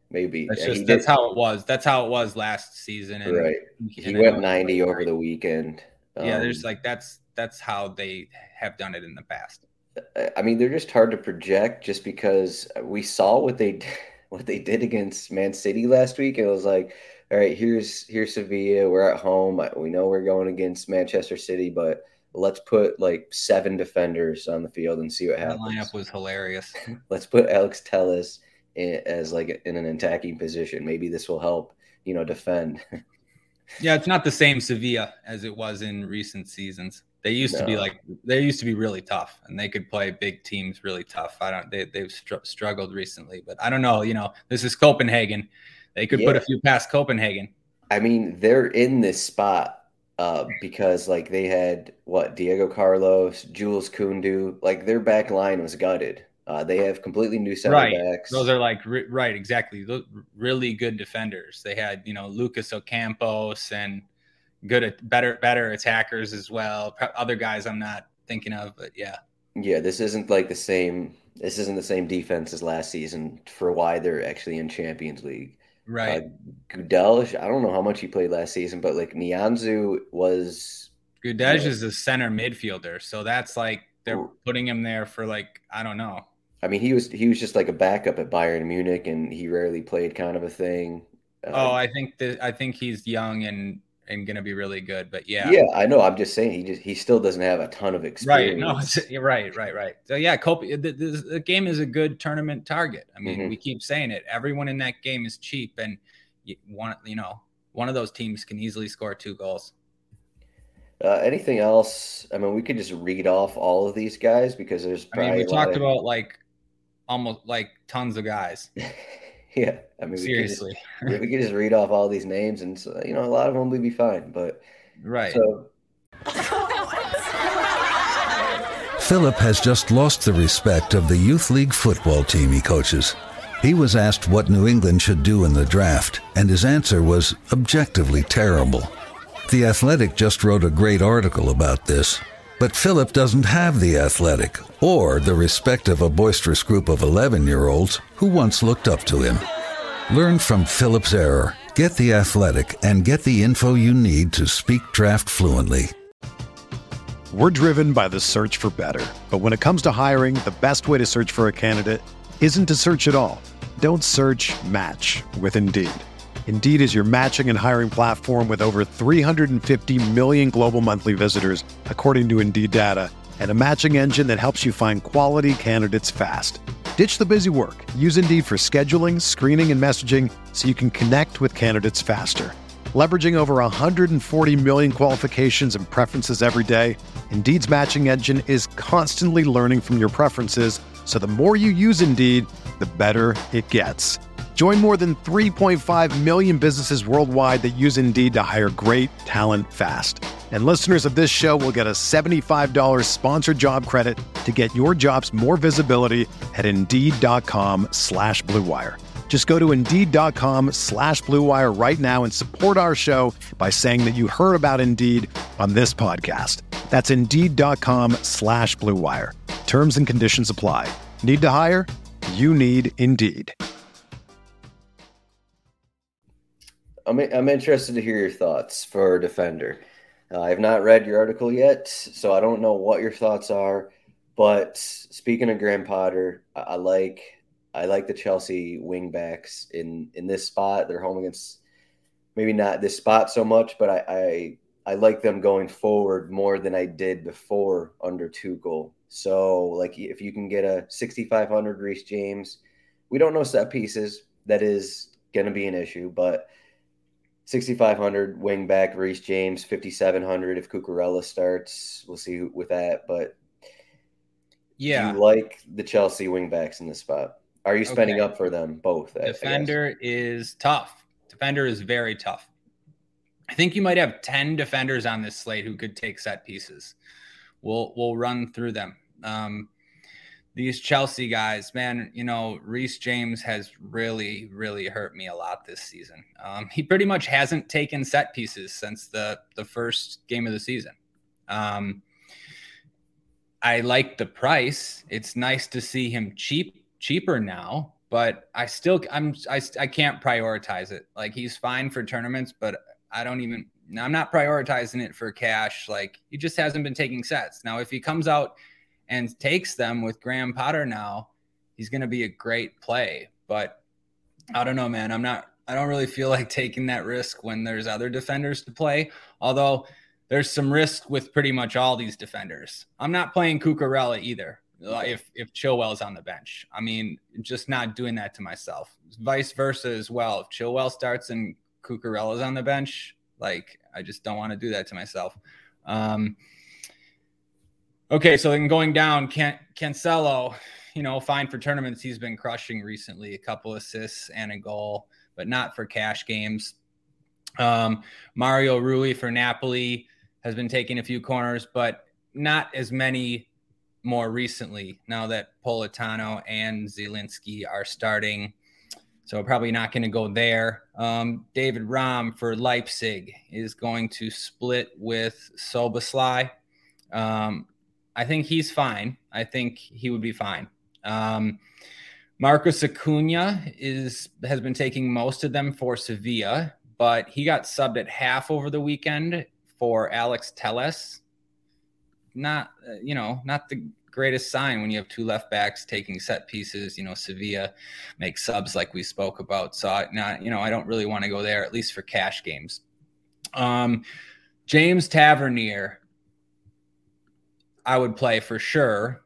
Speaker 2: maybe.
Speaker 3: That's
Speaker 2: Yeah,
Speaker 3: just
Speaker 2: he
Speaker 3: that's
Speaker 2: did.
Speaker 3: how it was. That's how it was last season. And
Speaker 2: Right.
Speaker 3: and
Speaker 2: He
Speaker 3: I
Speaker 2: went
Speaker 3: know
Speaker 2: ninety over the weekend.
Speaker 3: Yeah,
Speaker 2: Um,
Speaker 3: there's like that's that's how they have done it in the past.
Speaker 2: I mean, they're just hard to project just because we saw what they what they did against Man City last week. And it was like, all right, here's here's Sevilla. We're at home. We know we're going against Manchester City, but let's put like seven defenders on the field and see what
Speaker 3: That
Speaker 2: happens.
Speaker 3: lineup was hilarious.
Speaker 2: Let's put Alex Telles in, as like in an attacking position. Maybe this will help, you know, defend.
Speaker 3: Yeah, it's not the same Sevilla as it was in recent seasons. They used
Speaker 2: No.
Speaker 3: to be like they used to be really tough, and they could play big teams really tough. I don't. They they've str- struggled recently, but I don't know. You know, this is Copenhagen. They could
Speaker 2: Yeah.
Speaker 3: put a few past Copenhagen.
Speaker 2: I mean, they're in this spot uh, because like they had what Diego Carlos, Jules Koundé, like their back line was gutted. Uh, they have completely new center
Speaker 3: Right.
Speaker 2: backs.
Speaker 3: Those are like right, exactly. Those really good defenders. They had you know Lucas Ocampos and good, better, better attackers as well. Other guys I'm not thinking of, but yeah.
Speaker 2: Yeah, this isn't like the same. This isn't the same defense as last season for why they're actually in Champions League.
Speaker 3: Right.
Speaker 2: Uh, Gudelj, I don't know how much he played last season, but like Nianzou was.
Speaker 3: Gudelj
Speaker 2: you know,
Speaker 3: is a center midfielder, so that's like they're putting him there for like I don't know.
Speaker 2: I mean, he was he was just like a backup at Bayern Munich, and he rarely played, kind of a thing.
Speaker 3: Uh, oh, I think that I think he's young and and going to be really good, but yeah,
Speaker 2: yeah, I know. I'm just saying he just he still doesn't have a ton of experience.
Speaker 3: Right? No, it's, you're right, right, right. So yeah, Cope, the, the, the game is a good tournament target. I mean,
Speaker 2: mm-hmm.
Speaker 3: we keep saying it. Everyone in that game is cheap, and you want you know one of those teams can easily score two goals.
Speaker 2: Uh, anything else? I mean, we could just read off all of these guys because there's. Probably
Speaker 3: I mean, we
Speaker 2: a
Speaker 3: talked
Speaker 2: lot of...
Speaker 3: about like almost like tons of guys.
Speaker 2: Yeah, I mean,
Speaker 3: seriously,
Speaker 2: we could, just, we could just read off all these names, and so, you know, a lot of them would be fine. But
Speaker 3: right.
Speaker 2: So,
Speaker 4: Philip has just lost the respect of the youth league football team he coaches. He was asked what New England should do in the draft, and his answer was objectively terrible. The Athletic just wrote a great article about this, but Philip doesn't have the Athletic or the respect of a boisterous group of eleven-year-olds who once looked up to him. Learn from Philip's error. Get the Athletic and get the info you need to speak draft fluently.
Speaker 5: We're driven by the search for better. But when it comes to hiring, the best way to search for a candidate isn't to search at all. Don't search, match with Indeed. Indeed is your matching and hiring platform with over three hundred fifty million global monthly visitors, according to Indeed data, and a matching engine that helps you find quality candidates fast. Ditch the busy work. Use Indeed for scheduling, screening, and messaging so you can connect with candidates faster. Leveraging over one hundred forty million qualifications and preferences every day, Indeed's matching engine is constantly learning from your preferences, so the more you use Indeed, the better it gets. Join more than three point five million businesses worldwide that use Indeed to hire great talent fast. And listeners of this show will get a seventy-five dollars sponsored job credit to get your jobs more visibility at Indeed.com slash Blue Wire. Just go to Indeed.com slash Blue Wire right now and support our show by saying that you heard about Indeed on this podcast. That's Indeed.com slash Blue Wire. Terms and conditions apply. Need to hire? You need Indeed.
Speaker 2: I'm I'm interested to hear your thoughts for Defender. Uh, I have not read your article yet, so I don't know what your thoughts are. But speaking of Graham Potter, I, I like I like the Chelsea wingbacks in in this spot. They're home against maybe not this spot so much, but I I, I like them going forward more than I did before under Tuchel. So like if you can get a sixty-five hundred Reece James, we don't know set pieces. That is going to be an issue, but sixty-five hundred wing back Reece James, fifty-seven hundred if Cucurella starts. We'll see with that. But
Speaker 3: yeah,
Speaker 2: do you like the Chelsea wing backs in this spot? Are you spending
Speaker 3: okay.
Speaker 2: up for them both?
Speaker 3: Defender is tough. Defender is very tough. I think you might have ten defenders on this slate who could take set pieces. We'll we'll run through them. Um, these Chelsea guys, man, you know, Reece James has really, really hurt me a lot this season. Um, he pretty much hasn't taken set pieces since the, the first game of the season. Um, I like the price. It's nice to see him cheap, cheaper now. but I still, I'm, I, I can't prioritize it. Like he's fine for tournaments, but I don't even, I'm not prioritizing it for cash. Like he just hasn't been taking sets. Now, if he comes out and takes them with Graham Potter now, he's going to be a great play, but I don't know, man. I'm not, I don't really feel like taking that risk when there's other defenders to play. Although there's some risk with pretty much all these defenders. I'm not playing Cucurella either. If if Chilwell's on the bench, I mean, just not doing that to myself. Vice versa as well. If Chilwell starts and Cucurella's on the bench, like I just don't want to do that to myself. Um, okay, so then going down, Can- Cancelo, you know, fine for tournaments. He's been crushing recently, a couple assists and a goal, but not for cash games. Um, Mario Rui for Napoli has been taking a few corners, but not as many more recently now that Politano and Zielinski are starting. So probably not going to go there. Um, David Raum for Leipzig is going to split with Szoboszlai. Um, I think he's fine. I think he would be fine. Um, Marcos Acuna is has been taking most of them for Sevilla, but he got subbed at half over the weekend for Alex Telles. Not, uh, you know, not the greatest sign when you have two left backs taking set pieces. You know, Sevilla makes subs like we spoke about. So, I, not, you know, I don't really want to go there, at least for cash games. Um, James Tavernier, I would play for sure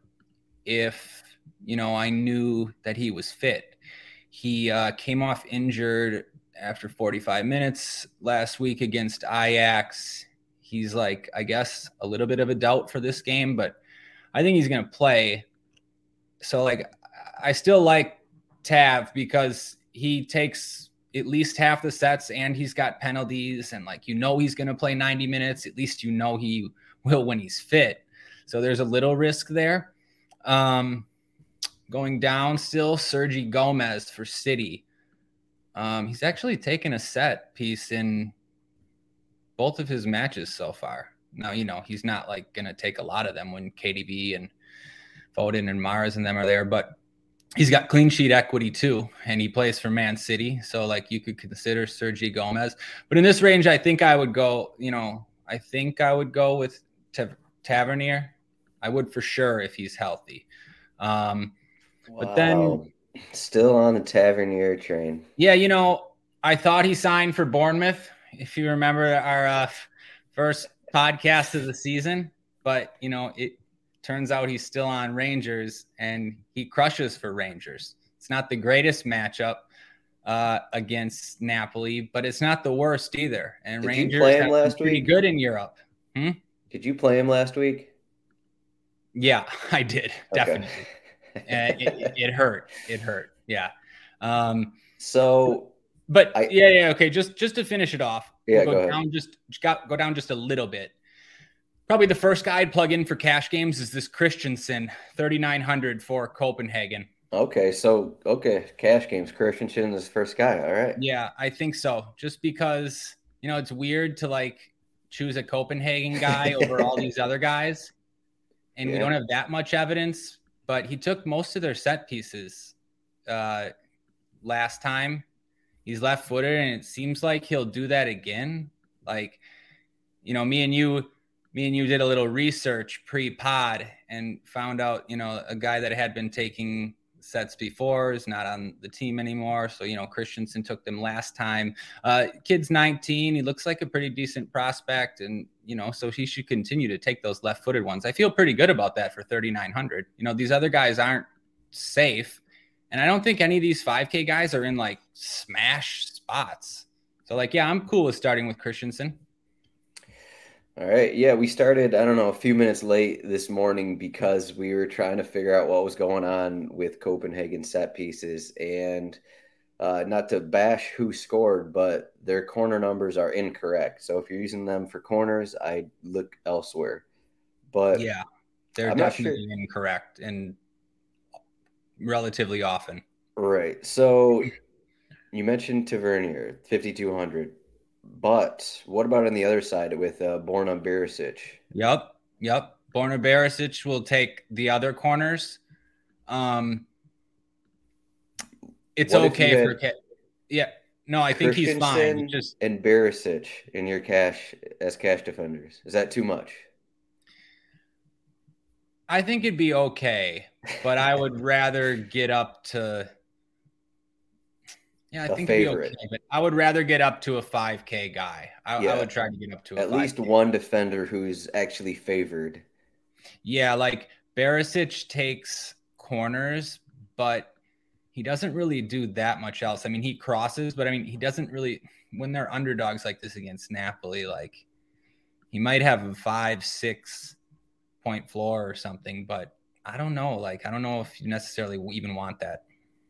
Speaker 3: if, you know, I knew that he was fit. He uh, came off injured after forty-five minutes last week against Ajax. He's like, I guess, a little bit of a doubt for this game, but I think he's going to play. So, like, I still like Tav because he takes at least half the sets and he's got penalties. And, like, you know he's going to play ninety minutes. At least you know he will when he's fit. So there's a little risk there. Um, going down still, Sergi Gomez for City. Um, he's actually taken a set piece in both of his matches so far. Now, you know, he's not like going to take a lot of them when K D B and Foden and Mars and them are there, but he's got clean sheet equity too. And he plays for Man City. So like you could consider Sergi Gomez, but in this range, I think I would go, you know, I think I would go with Tav- Tavernier. I would for sure if he's healthy. Um, wow. But then
Speaker 2: still on the Tavernier train.
Speaker 3: Yeah. You know, I thought he signed for Bournemouth. If you remember our uh, first podcast of the season, but you know, it turns out he's still on Rangers and he crushes for Rangers. It's not the greatest matchup uh, against Napoli, but it's not the worst either. And
Speaker 2: Did
Speaker 3: Rangers
Speaker 2: you play him
Speaker 3: have
Speaker 2: last
Speaker 3: been pretty
Speaker 2: week?
Speaker 3: good in Europe. Hmm?
Speaker 2: Did you play him last week?
Speaker 3: Yeah, I did. Definitely.
Speaker 2: Okay.
Speaker 3: uh, it, it, it hurt. It hurt. Yeah. Um,
Speaker 2: so
Speaker 3: But
Speaker 2: I,
Speaker 3: yeah, yeah, okay. Just just to finish it off,
Speaker 2: yeah,
Speaker 3: we'll
Speaker 2: go,
Speaker 3: go
Speaker 2: go
Speaker 3: down just got go down just a little bit. Probably the first guy I'd plug in for cash games is this Christensen, thirty-nine hundred for Copenhagen.
Speaker 2: Okay, so okay, cash games. Christensen is the first guy. All right.
Speaker 3: Yeah, I think so. Just because you know it's weird to like choose a Copenhagen guy over all these other guys, and yeah. we don't have that much evidence. But he took most of their set pieces uh, last time. He's left-footed, and it seems like he'll do that again. Like, you know, me and you, me and you did a little research pre-pod and found out, you know, a guy that had been taking sets before is not on the team anymore. So, you know, Christensen took them last time. Uh, kid's nineteen. He looks like a pretty decent prospect, and you know, so he should continue to take those left-footed ones. I feel pretty good about that for thirty-nine hundred. You know, these other guys aren't safe. And I don't think any of these five K guys are in like smash spots. So like, yeah, I'm cool with starting with Christensen.
Speaker 2: All right. Yeah, we started, I don't know, a few minutes late this morning because we were trying to figure out what was going on with Copenhagen set pieces. And uh, not to bash who scored, but their corner numbers are incorrect. So if you're using them for corners, I look elsewhere. But
Speaker 3: yeah, they're
Speaker 2: I'm
Speaker 3: definitely
Speaker 2: sure.
Speaker 3: incorrect and relatively often.
Speaker 2: Right. So you mentioned Tavernier, fifty-two hundred. But what about on the other side with uh, Borna Barisic?
Speaker 3: Yep. Yep. Borna Barisic will take the other corners. Um, it's
Speaker 2: what
Speaker 3: okay for Ca- yeah. No, I think he's fine. Just
Speaker 2: and Barisic in your cash as cash defenders. Is that too much?
Speaker 3: I think it'd be okay, but I would rather get up to. Yeah, I
Speaker 2: a
Speaker 3: think
Speaker 2: favorite.
Speaker 3: it'd be okay, but I would rather get up to a five K guy. I,
Speaker 2: yeah.
Speaker 3: I would try to get up to a
Speaker 2: at least
Speaker 3: five K.
Speaker 2: one defender who's actually favored.
Speaker 3: Yeah, like Barisic takes corners, but he doesn't really do that much else. I mean, he crosses, but I mean, he doesn't really, when they're underdogs like this against Napoli, like he might have a five, six point floor or something, but I don't know. Like, I don't know if you necessarily even want that.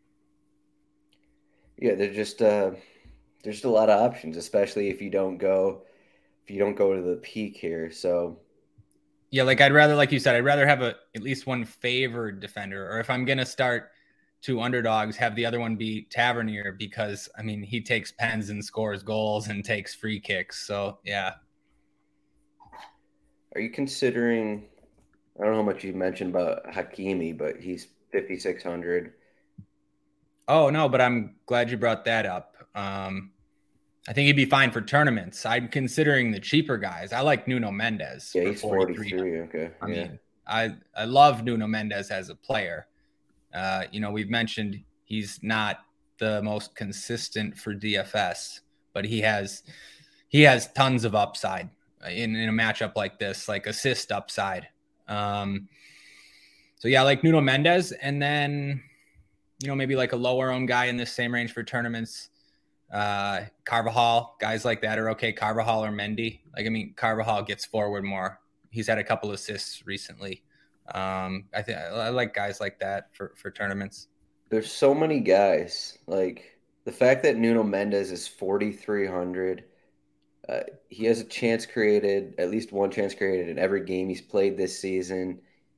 Speaker 2: Yeah, they're just, uh, there's just a lot of options, especially if you don't go, if you don't go to the peak here. So
Speaker 3: yeah, like I'd rather, like you said, I'd rather have a, at least one favored defender, or if I'm going to start two underdogs, have the other one be Tavernier, because I mean, he takes pens and scores goals and takes free kicks. So yeah.
Speaker 2: Are you considering, I don't know how much you mentioned about Hakimi, but he's fifty-six hundred.
Speaker 3: Oh no, but I'm glad you brought that up. Um, I think he'd be fine for tournaments. I'm considering the cheaper guys. I like Nuno Mendes.
Speaker 2: Yeah, he's forty-three. Okay.
Speaker 3: I
Speaker 2: yeah.
Speaker 3: mean, I, I love Nuno Mendes as a player. Uh, you know, we've mentioned he's not the most consistent for D F S, but he has he has tons of upside in, in a matchup like this, like assist upside. Um, so yeah, like Nuno Mendes, and then you know maybe like a lower owned guy in this same range for tournaments. Uh, Carvajal, guys like that are okay. Carvajal or Mendy. Like I mean, Carvajal gets forward more. He's had a couple assists recently. Um, I think I like guys like that for, for tournaments.
Speaker 2: There's so many guys. Like the fact that Nuno Mendes is forty-three hundred, uh, he has a chance created, at least one chance created in every game he's played this season.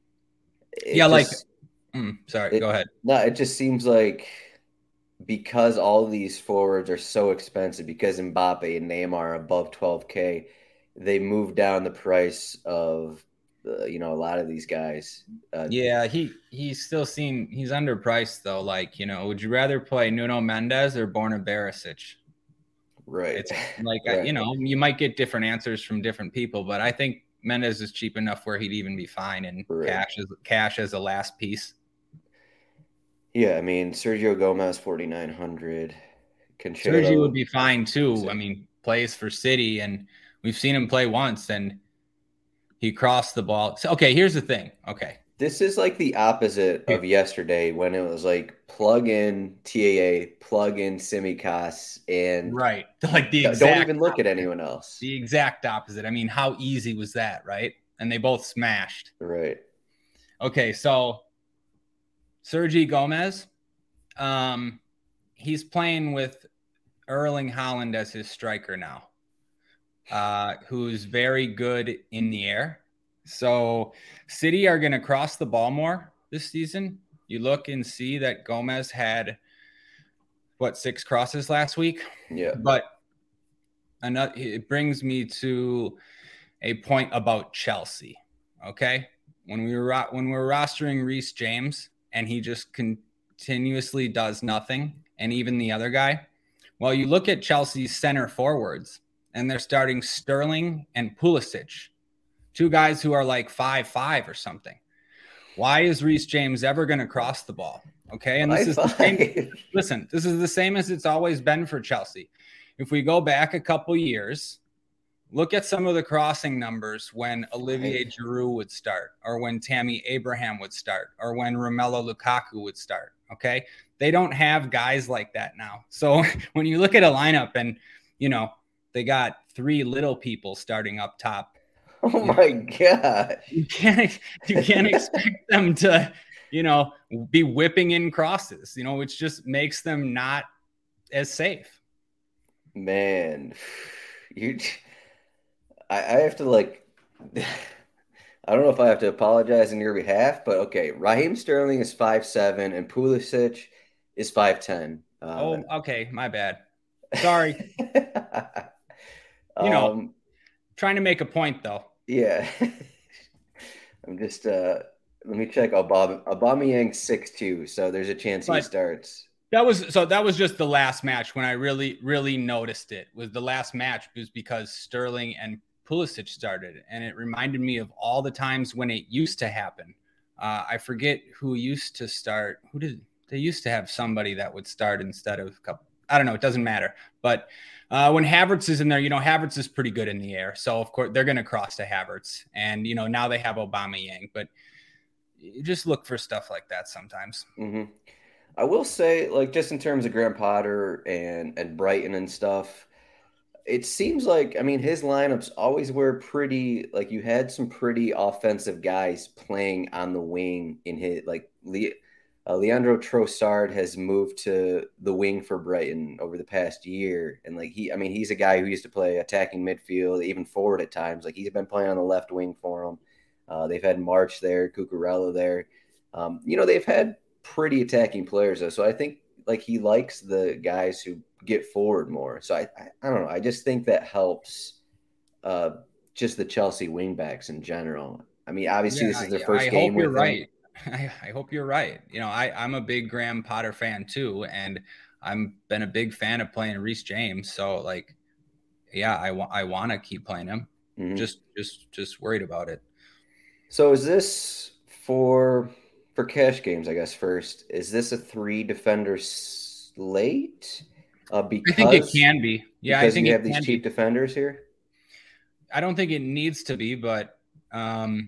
Speaker 2: It
Speaker 3: yeah,
Speaker 2: just,
Speaker 3: like, mm, sorry,
Speaker 2: it,
Speaker 3: go ahead.
Speaker 2: No, it just seems like because all these forwards are so expensive, because Mbappe and Neymar are above twelve K, they move down the price of Uh, you know, a lot of these guys. Uh,
Speaker 3: yeah, he he's still seen he's underpriced though. Like, you know, would you rather play Nuno Mendes or Borna Barisic?
Speaker 2: Right.
Speaker 3: It's like
Speaker 2: right.
Speaker 3: you know, you might get different answers from different people, but I think Mendes is cheap enough where he'd even be fine in
Speaker 2: right.
Speaker 3: cash as cash as a last piece.
Speaker 2: Yeah, I mean Sergio Gomez forty-nine hundred.
Speaker 3: Sergio would be fine too. I mean, plays for City, and we've seen him play once, and he crossed the ball. So, okay, here's the thing. Okay.
Speaker 2: This is like the opposite of yesterday when it was like plug in T A A, plug in Tsimikas, and
Speaker 3: right. Like the exact
Speaker 2: don't even look
Speaker 3: opposite.
Speaker 2: at anyone else.
Speaker 3: The exact opposite. I mean, how easy was that, right? And they both smashed.
Speaker 2: Right.
Speaker 3: Okay, so Sergio Gomez, um, he's playing with Erling Haaland as his striker now. Uh, who's very good in the air. So City are going to cross the ball more this season. You look and see that Gomez had, what, six crosses last week?
Speaker 2: Yeah.
Speaker 3: But another, it brings me to a point about Chelsea, okay? When we were when we were rostering Reece James and he just continuously does nothing, and even the other guy, well, you look at Chelsea's center forwards, and they're starting Sterling and Pulisic, two guys who are like five five or something. Why is Reece James ever going to cross the ball? Okay, and this is the same, listen, this is the same as it's always been for Chelsea. If we go back a couple years, look at some of the crossing numbers when Olivier Giroud would start, or when Tammy Abraham would start, or when Romelu Lukaku would start. Okay, they don't have guys like that now. So when you look at a lineup and you know, they got three little people starting up top.
Speaker 2: Oh my God.
Speaker 3: You can't you can't expect them to, you know, be whipping in crosses, you know, which just makes them not as safe.
Speaker 2: Man, you I, I have to like I don't know if I have to apologize on your behalf, but okay, Raheem Sterling is five seven and Pulisic is five ten. Uh,
Speaker 3: oh, okay, my bad. Sorry. You know, um, trying to make a point, though.
Speaker 2: Yeah. I'm just, uh, let me check Aubame- Aubameyang six two, so there's a chance but, he starts.
Speaker 3: That was so that was just the last match when I really, really noticed it. Was the last match was because Sterling and Pulisic started, and it reminded me of all the times when it used to happen. Uh, I forget who used to start. Who did they used to have somebody that would start instead of a couple? I don't know. It doesn't matter. But uh, when Havertz is in there, you know, Havertz is pretty good in the air. So, of course, they're going to cross to Havertz. And, you know, now they have Aubameyang. But you just look for stuff like that sometimes.
Speaker 2: Mm-hmm. I will say, like, just in terms of Graham Potter and, and Brighton and stuff, it seems like, I mean, his lineups always were pretty, like, you had some pretty offensive guys playing on the wing in his, like, Le, uh, Leandro Trossard has moved to the wing for Brighton over the past year. And, like, he, I mean, he's a guy who used to play attacking midfield, even forward at times. Like, he's been playing on the left wing for them. Uh, they've had March there, Cucurella there. Um, you know, they've had pretty attacking players though, so I think like he likes the guys who get forward more. So I, I, I don't know. I just think that helps uh, just the Chelsea wingbacks in general. I mean, obviously yeah, this is their first
Speaker 3: I
Speaker 2: game.
Speaker 3: I hope you're
Speaker 2: with
Speaker 3: right. I, I hope you're right. You know, I, I'm a big Graham Potter fan too, and I'm been a big fan of playing Reece James. So like, yeah, I want I want to keep playing him. Mm-hmm. Just just just worried about it.
Speaker 2: So is this for? For cash games, I guess first, is this a three defender slate? Uh, because,
Speaker 3: I think it can be. Yeah,
Speaker 2: because
Speaker 3: I think
Speaker 2: you
Speaker 3: it
Speaker 2: have these
Speaker 3: can
Speaker 2: cheap
Speaker 3: be.
Speaker 2: defenders here.
Speaker 3: I don't think it needs to be, but um,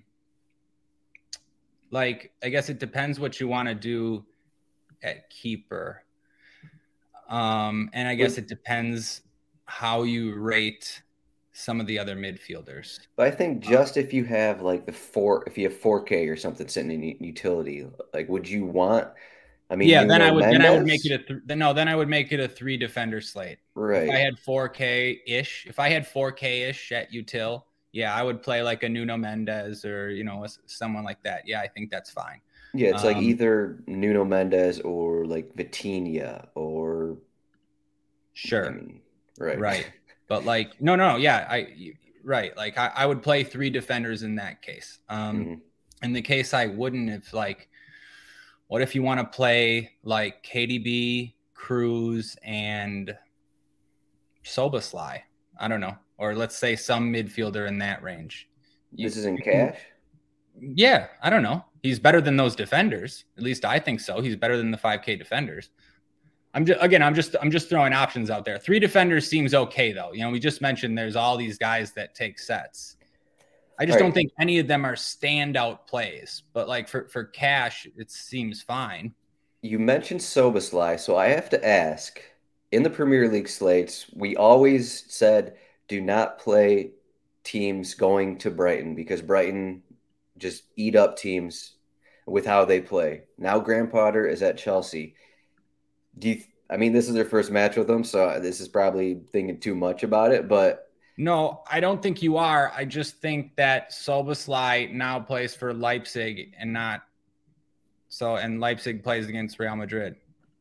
Speaker 3: like I guess it depends what you want to do at keeper. Um, and I guess it depends how you rate some of the other midfielders.
Speaker 2: But I think just if you have like the four, if you have four K or something sitting in utility, like would you want? I mean,
Speaker 3: yeah,
Speaker 2: Nuno
Speaker 3: then I would
Speaker 2: Mendes?
Speaker 3: then I would make it a th- no, then I would make it a three defender slate.
Speaker 2: Right.
Speaker 3: If I had four K ish, if I had four K ish at util, yeah, I would play like a Nuno Mendes or you know someone like that. Yeah, I think that's fine.
Speaker 2: Yeah, it's um, like either Nuno Mendes or like Vitinha or
Speaker 3: sure,
Speaker 2: I mean, right,
Speaker 3: right. But like, no, no, yeah, I, right. Like I, I would play three defenders in that case. Um, mm-hmm. In the case I wouldn't, if like, what if you want to play like K D B, Cruz, and Szoboszlai? I don't know. Or let's say some midfielder in that range.
Speaker 2: You, this is in cash?
Speaker 3: Yeah, I don't know. He's better than those defenders. At least I think so. He's better than the five K defenders. I'm just, again, I'm just, I'm just throwing options out there. Three defenders seems okay though. You know, we just mentioned there's all these guys that take sets. I just all don't right. think any of them are standout plays, but like for, for cash, it seems fine.
Speaker 2: You mentioned Szoboszlai, so I have to ask, in the Premier League slates, we always said, do not play teams going to Brighton because Brighton just eat up teams with how they play. Now Graham Potter is at Chelsea. Do you, I mean, this is their first match with them, so this is probably thinking too much about it, but.
Speaker 3: No, I don't think you are. I just think that Szoboszlai now plays for Leipzig and not so, and Leipzig plays against Real Madrid.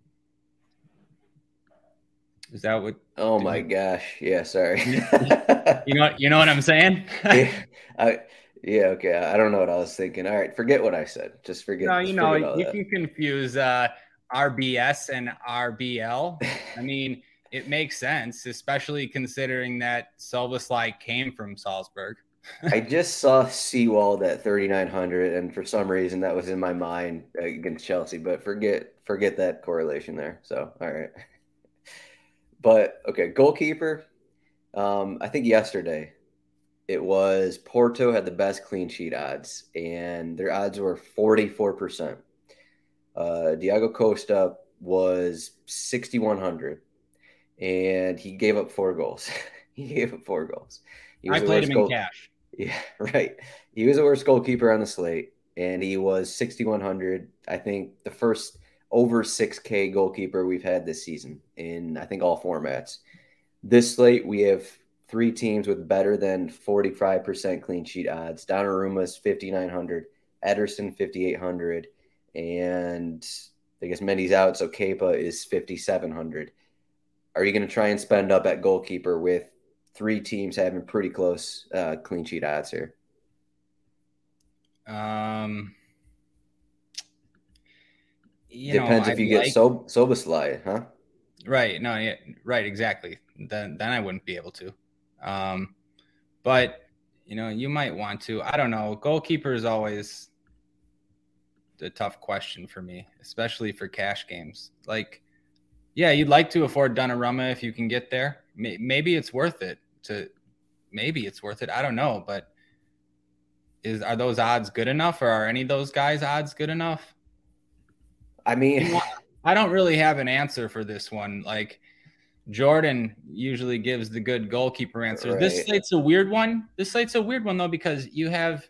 Speaker 3: Is that what?
Speaker 2: Oh my you, gosh. Yeah. Sorry.
Speaker 3: you know, you know what I'm saying?
Speaker 2: yeah, I, yeah. Okay. I don't know what I was thinking. All right. Forget what I said. Just forget.
Speaker 3: No, you
Speaker 2: just
Speaker 3: know,
Speaker 2: you
Speaker 3: that. Can confuse, uh, R B S and R B L. I mean, it makes sense, especially considering that Szoboszlai came from Salzburg.
Speaker 2: I just saw Seawald at thirty-nine hundred, and for some reason that was in my mind against Chelsea. But forget forget that correlation there. So, all right. But, okay, goalkeeper. Um, I think yesterday it was Porto had the best clean sheet odds, and their odds were forty-four percent. Uh, Diego Costa was sixty-one hundred, and he gave up four goals. he gave up four goals. He
Speaker 3: was I played him goal- in cash.
Speaker 2: Yeah, right. He was the worst goalkeeper on the slate, and he was sixty-one hundred. I think the first over six K goalkeeper we've had this season in, I think, all formats. This slate, we have three teams with better than forty-five percent clean sheet odds. Donnaruma's fifty-nine hundred, Ederson fifty-eight hundred, and I guess Mendy's out, so Kepa is fifty-seven hundred. Are you going to try and spend up at goalkeeper with three teams having pretty close uh, clean sheet odds here?
Speaker 3: Um, you
Speaker 2: Depends
Speaker 3: know,
Speaker 2: if
Speaker 3: I
Speaker 2: you get
Speaker 3: like,
Speaker 2: so Soboslai, huh?
Speaker 3: right. No, yeah, right. Exactly. Then, then I wouldn't be able to. Um, but you know, you might want to. I don't know. Goalkeeper is always a tough question for me, especially for cash games. Like, yeah, you'd like to afford Donnarumma if you can get there. Maybe it's worth it to. Maybe it's worth it. I don't know, but is are those odds good enough, or are any of those guys' odds good enough?
Speaker 2: I mean,
Speaker 3: You know, I don't really have an answer for this one. Like, Jordan usually gives the good goalkeeper answers. Right. This slate's a weird one. This slate's a weird one though, because you have,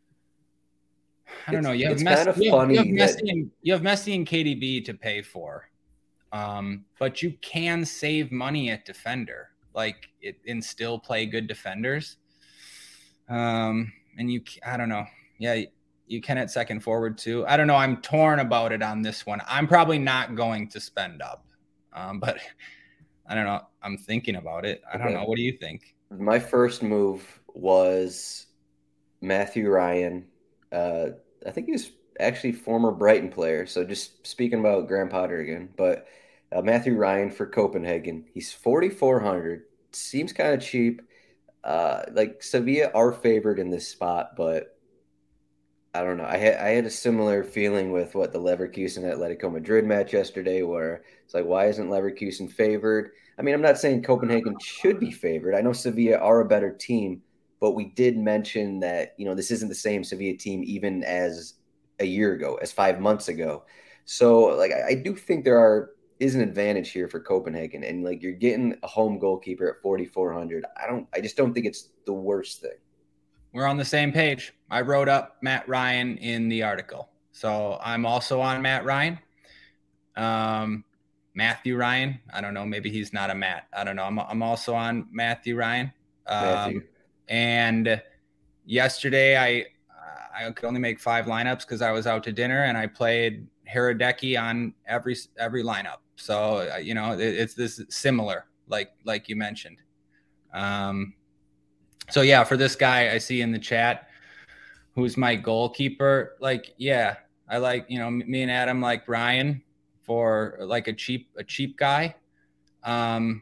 Speaker 3: I don't
Speaker 2: it's,
Speaker 3: know, you have
Speaker 2: it's
Speaker 3: Messi,
Speaker 2: kind of
Speaker 3: you have,
Speaker 2: funny
Speaker 3: you have Messi
Speaker 2: that...
Speaker 3: and you have Messi and K D B to pay for, um, but you can save money at defender, like it, and still play good defenders. Um, and you, I don't know, yeah, you can at second forward too. I don't know. I'm torn about it on this one. I'm probably not going to spend up, um, but. I don't know. I'm thinking about it. I don't
Speaker 2: okay.
Speaker 3: know. What do you think?
Speaker 2: My first move was Matthew Ryan. Uh, I think he was actually former Brighton player. So just speaking about Graham Potter again, but uh, Matthew Ryan for Copenhagen. He's forty-four hundred. Seems kind of cheap. Uh, like Sevilla are favored in this spot, but I don't know. I had I had a similar feeling with what the Leverkusen Atletico Madrid match yesterday, where it's like, why isn't Leverkusen favored? I mean, I'm not saying Copenhagen should be favored. I know Sevilla are a better team, but we did mention that, you know, this isn't the same Sevilla team even as a year ago, as five months ago. So, like, I, I do think there are is an advantage here for Copenhagen, and like you're getting a home goalkeeper at forty-four hundred. I don't. I just don't think it's the worst thing.
Speaker 3: We're on the same page. I wrote up Matt Ryan in the article, so I'm also on Matt Ryan. Um. Matthew Ryan. I don't know. Maybe he's not a Matt. I don't know. I'm I'm also on Matthew Ryan. Um, Matthew. And yesterday I I could only make five lineups because I was out to dinner and I played Hradecky on every every lineup. So you know it, it's this similar like like you mentioned. Um. So yeah, for this guy I see in the chat, who's my goalkeeper. Like yeah, I like you know me and Adam like Ryan. For like a cheap a cheap guy, um,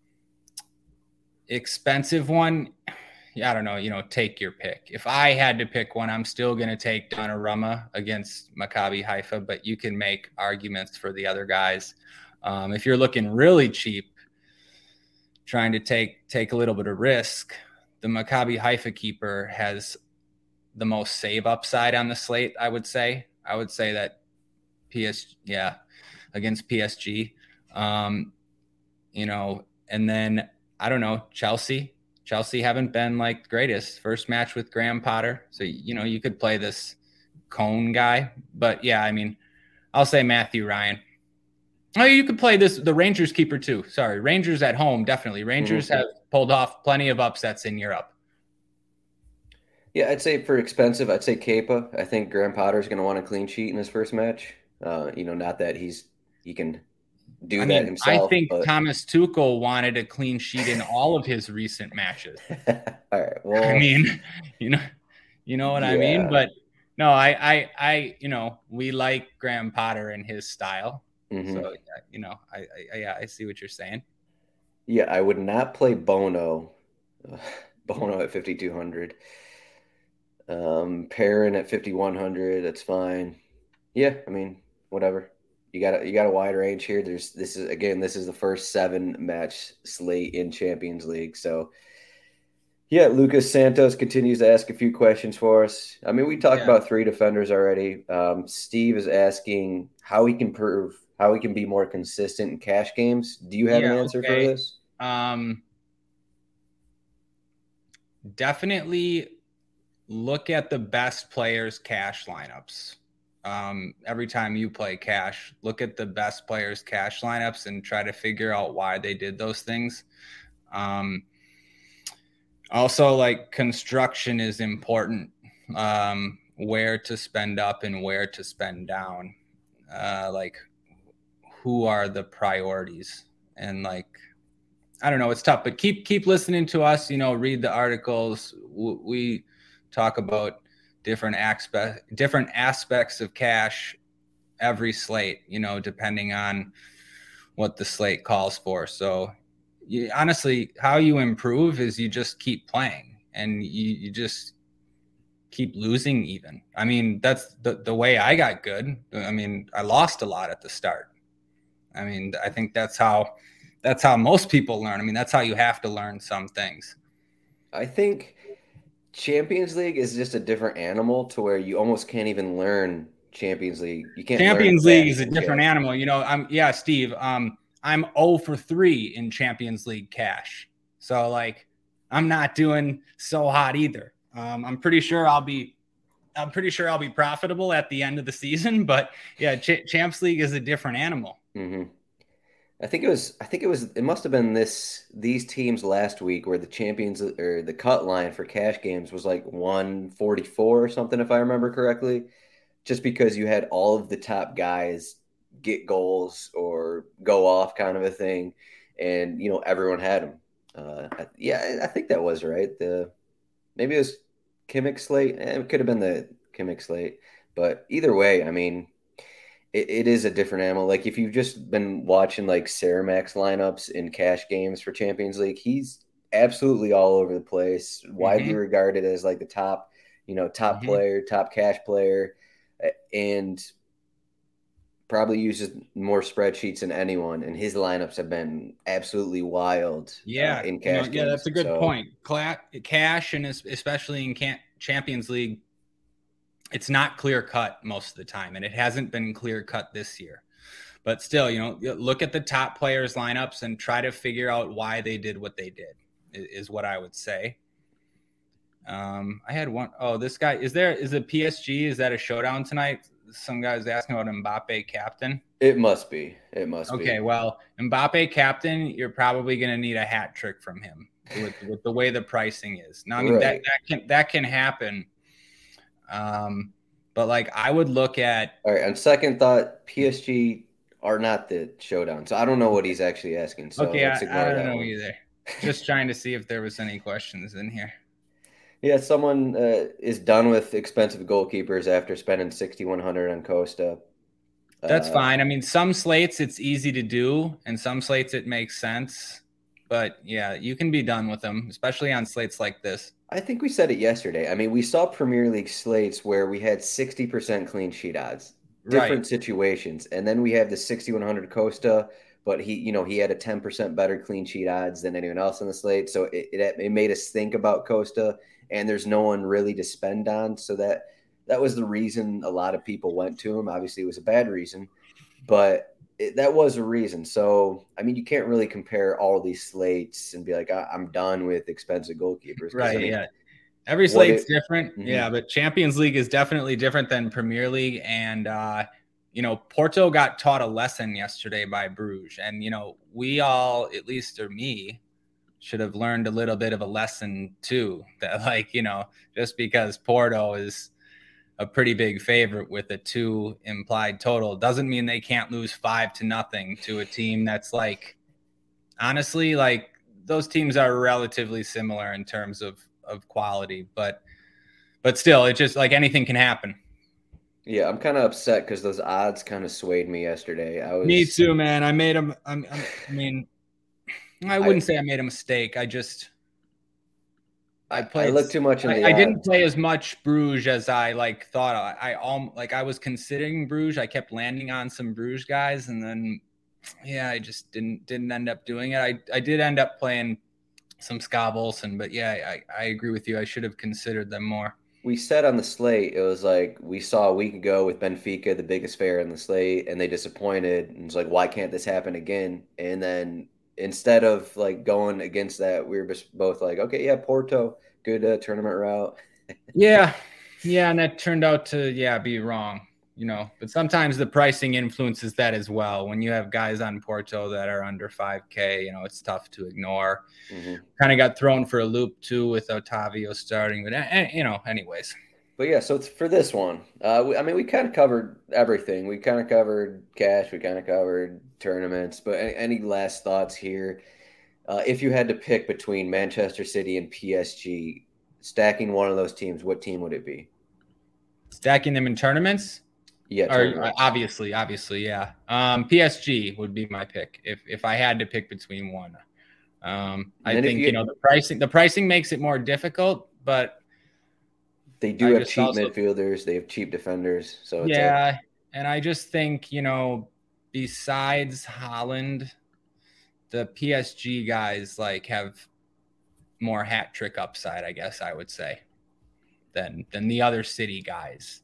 Speaker 3: expensive one. Yeah, I don't know. You know, take your pick. If I had to pick one, I'm still gonna take Donnarumma against Maccabi Haifa. But you can make arguments for the other guys. Um, if you're looking really cheap, trying to take take a little bit of risk, the Maccabi Haifa keeper has the most save upside on the slate. I would say. I would say that P S yeah. against P S G, um, you know, and then I don't know, Chelsea, Chelsea haven't been like the greatest first match with Graham Potter. So, you know, you could play this Cone guy, but yeah, I mean, I'll say Matthew Ryan. Oh, you could play this, the Rangers keeper too. Sorry. Rangers at home. Definitely. Rangers mm-hmm. have pulled off plenty of upsets in Europe.
Speaker 2: Yeah, I'd say for expensive, I'd say Kepa. I think Graham Potter's going to want a clean sheet in his first match. Uh, you know, not that he's, he can do
Speaker 3: I
Speaker 2: that
Speaker 3: mean,
Speaker 2: himself.
Speaker 3: I think
Speaker 2: but...
Speaker 3: Thomas Tuchel wanted a clean sheet in all of his recent matches.
Speaker 2: All right. Well,
Speaker 3: I mean, you know, you know what yeah. I mean? But no, I, I, I, you know, we like Graham Potter and his style. Mm-hmm. So, you know, I, I, yeah, I see what you're saying.
Speaker 2: Yeah. I would not play Bono, uh, Bono at fifty-two hundred. Um, Perrin at fifty-one hundred. That's fine. Yeah. I mean, whatever. You got a, you got a wide range here. There's this is again, this is the first seven match slate in Champions League. So yeah, Lucas Santos continues to ask a few questions for us. I mean, we talked yeah. about three defenders already. Um, Steve is asking how he can prove how he can be more consistent in cash games. Do you have
Speaker 3: yeah,
Speaker 2: an answer
Speaker 3: okay.
Speaker 2: for this?
Speaker 3: Um, definitely look at the best players' cash lineups. Um, every time you play cash, look at the best players' cash lineups and try to figure out why they did those things. Um, also, like construction is important. Um, where to spend up and where to spend down. Uh, like who are the priorities? And like, I don't know, it's tough, but keep keep listening to us. You know, read the articles. We talk about different aspects different aspects of cash every slate, you know, depending on what the slate calls for. So you, honestly, how you improve is you just keep playing and you, you just keep losing even. I mean, that's the, the way I got good. I mean, I lost a lot at the start. I mean, I think that's how that's how most people learn. I mean, that's how you have to learn some things.
Speaker 2: I think Champions League is just a different animal to where you almost can't even learn Champions League. You can't.
Speaker 3: Champions League is a different cash. animal. You know, I'm yeah, Steve. Um, I'm zero for three in Champions League cash. So like, I'm not doing so hot either. Um, I'm pretty sure I'll be. I'm pretty sure I'll be profitable at the end of the season. But yeah, Ch- Champs League is a different animal.
Speaker 2: Mm-hmm. I think it was. I think it was. It must have been this. These teams last week where the champions or the cut line for cash games was like one forty-four or something, if I remember correctly. Just because you had all of the top guys get goals or go off, kind of a thing, and you know everyone had them. Uh, yeah, I think that was right. The maybe it was Kimmich slate. It could have been the Kimmich slate, but either way, I mean. It, it is a different animal. Like if you've just been watching like Ceramax lineups in cash games for Champions League, he's absolutely all over the place, widely mm-hmm. regarded as like the top, you know, top mm-hmm. player, top cash player, and probably uses more spreadsheets than anyone. And his lineups have been absolutely wild.
Speaker 3: Yeah,
Speaker 2: uh, in cash.
Speaker 3: You know,
Speaker 2: games.
Speaker 3: Yeah, that's a good
Speaker 2: so,
Speaker 3: point. Cla- cash and especially in can- Champions League. It's not clear cut most of the time, and it hasn't been clear cut this year. But still, you know, look at the top players' lineups and try to figure out why they did what they did, is what I would say. Um, I had one. Oh, this guy is there. Is it P S G? Is that a showdown tonight? Some guy was asking about Mbappe captain.
Speaker 2: It must be. It must
Speaker 3: okay,
Speaker 2: be.
Speaker 3: Okay, well, Mbappe captain, you're probably going to need a hat trick from him with, with the way the pricing is. Now, I mean, right. that, that can that can happen. Um, but like I would look at
Speaker 2: all right. On second thought, P S G are not the showdown, so I don't know what he's actually asking. So
Speaker 3: okay,
Speaker 2: let's ignore
Speaker 3: I, I don't
Speaker 2: that
Speaker 3: know
Speaker 2: one.
Speaker 3: either. Just trying to see if there was any questions in here.
Speaker 2: Yeah, someone uh, is done with expensive goalkeepers after spending sixty-one hundred on Costa.
Speaker 3: That's
Speaker 2: uh,
Speaker 3: fine. I mean, some slates it's easy to do, and some slates it makes sense. But yeah, you can be done with them, especially on slates like this.
Speaker 2: I think we said it yesterday. I mean, we saw Premier League slates where we had sixty percent clean sheet odds, different
Speaker 3: right.
Speaker 2: situations. And then we have the sixty-one hundred Costa, but he, you know, he had a ten percent better clean sheet odds than anyone else on the slate. So it, it, it made us think about Costa, and there's no one really to spend on. So that, that was the reason a lot of people went to him. Obviously it was a bad reason, but It, that was a reason. So, I mean, you can't really compare all these slates and be like, I, I'm done with expensive goalkeepers.
Speaker 3: Right,
Speaker 2: I mean,
Speaker 3: yeah. Every slate's
Speaker 2: it,
Speaker 3: different.
Speaker 2: Mm-hmm.
Speaker 3: Yeah, but Champions League is definitely different than Premier League. And, uh, you know, Porto got taught a lesson yesterday by Bruges. And, you know, we all, at least or me, should have learned a little bit of a lesson too. That, like, you know, just because Porto is a pretty big favorite with a two implied total doesn't mean they can't lose five to nothing to a team that's like, honestly, like those teams are relatively similar in terms of, of quality, but, but still it just like anything can happen.
Speaker 2: Yeah. I'm kind of upset because those odds kind of swayed me yesterday. I was
Speaker 3: me too, man. I made them. I'm, I'm, I mean, I wouldn't I, say I made a mistake. I just, I played.
Speaker 2: I looked too much. In the
Speaker 3: I, I didn't play as much Bruges as I like thought. I, I all like I was considering Bruges. I kept landing on some Bruges guys, and then yeah, I just didn't didn't end up doing it. I I did end up playing some Scott Olsen, but yeah, I I agree with you. I should have considered them more.
Speaker 2: We said on the slate, it was like we saw a week ago with Benfica, the biggest fair in the slate, and they disappointed. And it's like, why can't this happen again? And then instead of like going against that, we were just both like, okay, yeah, Porto, good uh, tournament route.
Speaker 3: yeah. Yeah. And that turned out to, yeah, be wrong, you know, but sometimes the pricing influences that as well. When you have guys on Porto that are under five K, you know, it's tough to ignore. Mm-hmm. Kind of got thrown for a loop too with Otavio starting, but uh, you know, anyways.
Speaker 2: But yeah, so for this one, uh, we, I mean, we kind of covered everything. We kind of covered cash. We kind of covered tournaments. But any, any last thoughts here? Uh, if you had to pick between Manchester City and P S G, stacking one of those teams, what team would it be?
Speaker 3: Stacking them in tournaments?
Speaker 2: Yeah,
Speaker 3: or obviously, obviously, yeah. Um, P S G would be my pick if if I had to pick between one. Um, I think you, you know the pricing the pricing makes it more difficult, but
Speaker 2: they do I have cheap also, midfielders. They have cheap defenders. So it's
Speaker 3: yeah, a, and I just think you know besides Haaland, the P S G guys like have more hat trick upside, I guess I would say, than than the other City guys.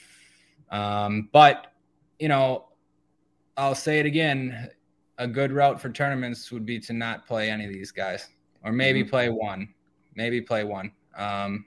Speaker 3: Um, but you know, I'll say it again. A good route for tournaments would be to not play any of these guys, or maybe mm-hmm. play one, maybe play one. Um,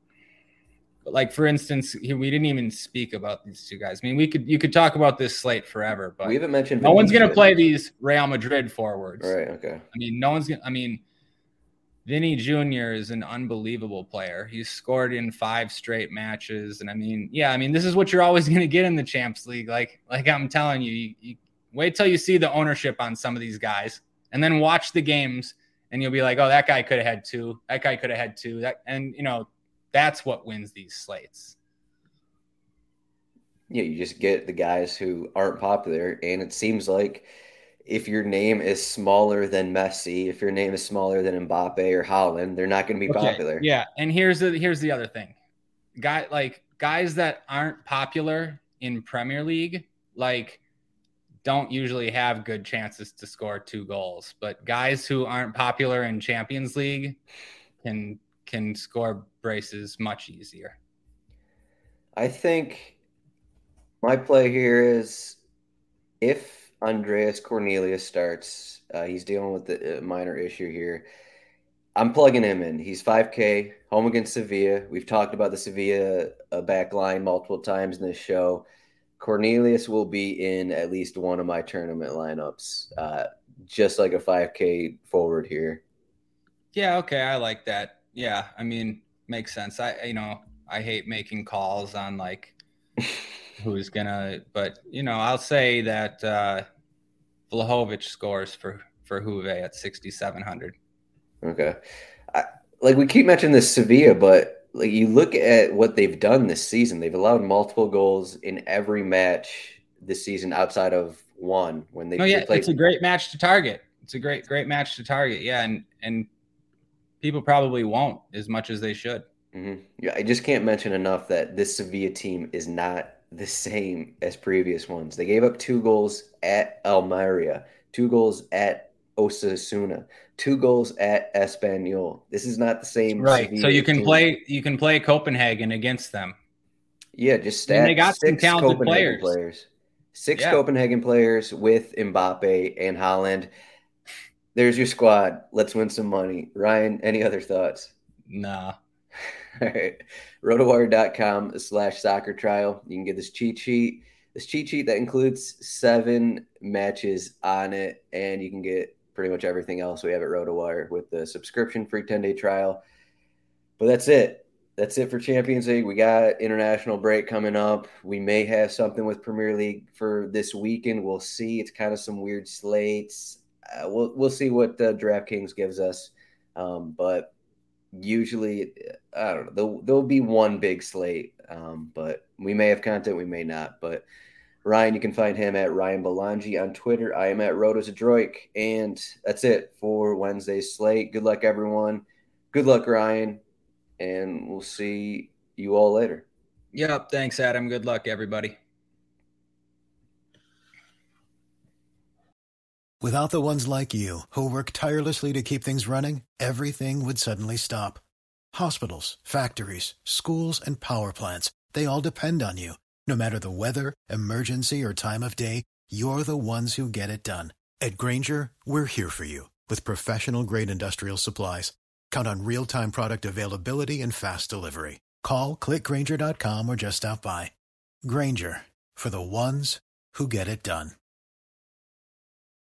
Speaker 3: but like for instance, we didn't even speak about these two guys. I mean, we could you could talk about this slate forever, but
Speaker 2: we haven't mentioned.
Speaker 3: No one's going to play these Real Madrid forwards,
Speaker 2: right? Okay.
Speaker 3: I mean, no one's going. I mean. Vinny Junior is an unbelievable player. He's scored in five straight matches. And I mean, yeah, I mean, this is what you're always going to get in the Champs League. Like, like I'm telling you, you, you wait till you see the ownership on some of these guys and then watch the games and you'll be like, oh, that guy could have had two. That guy could have had two. That, and you know, that's what wins these slates.
Speaker 2: Yeah. You just get the guys who aren't popular. And it seems like, if your name is smaller than Messi, if your name is smaller than Mbappe or Haaland, they're not going to be okay. popular.
Speaker 3: Yeah, and here's the here's the other thing, guy like guys that aren't popular in Premier League, like don't usually have good chances to score two goals. But guys who aren't popular in Champions League can can score braces much easier.
Speaker 2: I think my play here is if Andreas Cornelius starts. Uh, he's dealing with the uh, minor issue here. I'm plugging him in. He's five K, home against Sevilla. We've talked about the Sevilla uh, back line multiple times in this show. Cornelius will be in at least one of my tournament lineups, uh, just like a five K forward here.
Speaker 3: Yeah, okay, I like that. Yeah, I mean, makes sense. I, you know, I hate making calls on like who's gonna, but you know, I'll say that uh, Vlahovic scores for for Juve at sixty-seven hundred.
Speaker 2: Okay, I, like we keep mentioning this Sevilla, but like you look at what they've done this season, they've allowed multiple goals in every match this season outside of one when they.
Speaker 3: No, yeah,
Speaker 2: they played.
Speaker 3: It's a great match to target. It's a great, great match to target. Yeah, and and people probably won't as much as they should.
Speaker 2: Mm-hmm. Yeah, I just can't mention enough that this Sevilla team is not the same as previous ones. They gave up two goals at Almeria, two goals at Osasuna, two goals at Espanyol. This is not the same.
Speaker 3: Right. Sevilla so you can team. play you can play Copenhagen against them.
Speaker 2: Yeah, just stat,
Speaker 3: they got some talented players.
Speaker 2: players. Six
Speaker 3: yeah.
Speaker 2: Copenhagen players with Mbappe and Haaland. There's your squad. Let's win some money. Ryan, any other thoughts?
Speaker 3: Nah.
Speaker 2: All right. rotowire.com slash soccer trial. You can get this cheat sheet. This cheat sheet that includes seven matches on it, and you can get pretty much everything else we have at RotoWire with the subscription free ten-day trial. But that's it. That's it for Champions League. We got international break coming up. We may have something with Premier League for this weekend. We'll see. It's kind of some weird slates. Uh, we'll we'll see what uh, DraftKings gives us. Um, but usually, I don't know. There'll, there'll be one big slate, um, but we may have content, we may not. But Ryan, you can find him at Ryan Belangi on Twitter. I am at Rotozadroik, and that's it for Wednesday's slate. Good luck, everyone. Good luck, Ryan, and we'll see you all later.
Speaker 3: Yep. Thanks, Adam. Good luck, everybody.
Speaker 6: Without the ones like you, who work tirelessly to keep things running, everything would suddenly stop. Hospitals, factories, schools, and power plants, they all depend on you. No matter the weather, emergency, or time of day, you're the ones who get it done. At Grainger, we're here for you with professional-grade industrial supplies. Count on real-time product availability and fast delivery. Call, click Grainger dot com, or just stop by. Grainger, for the ones who get it done.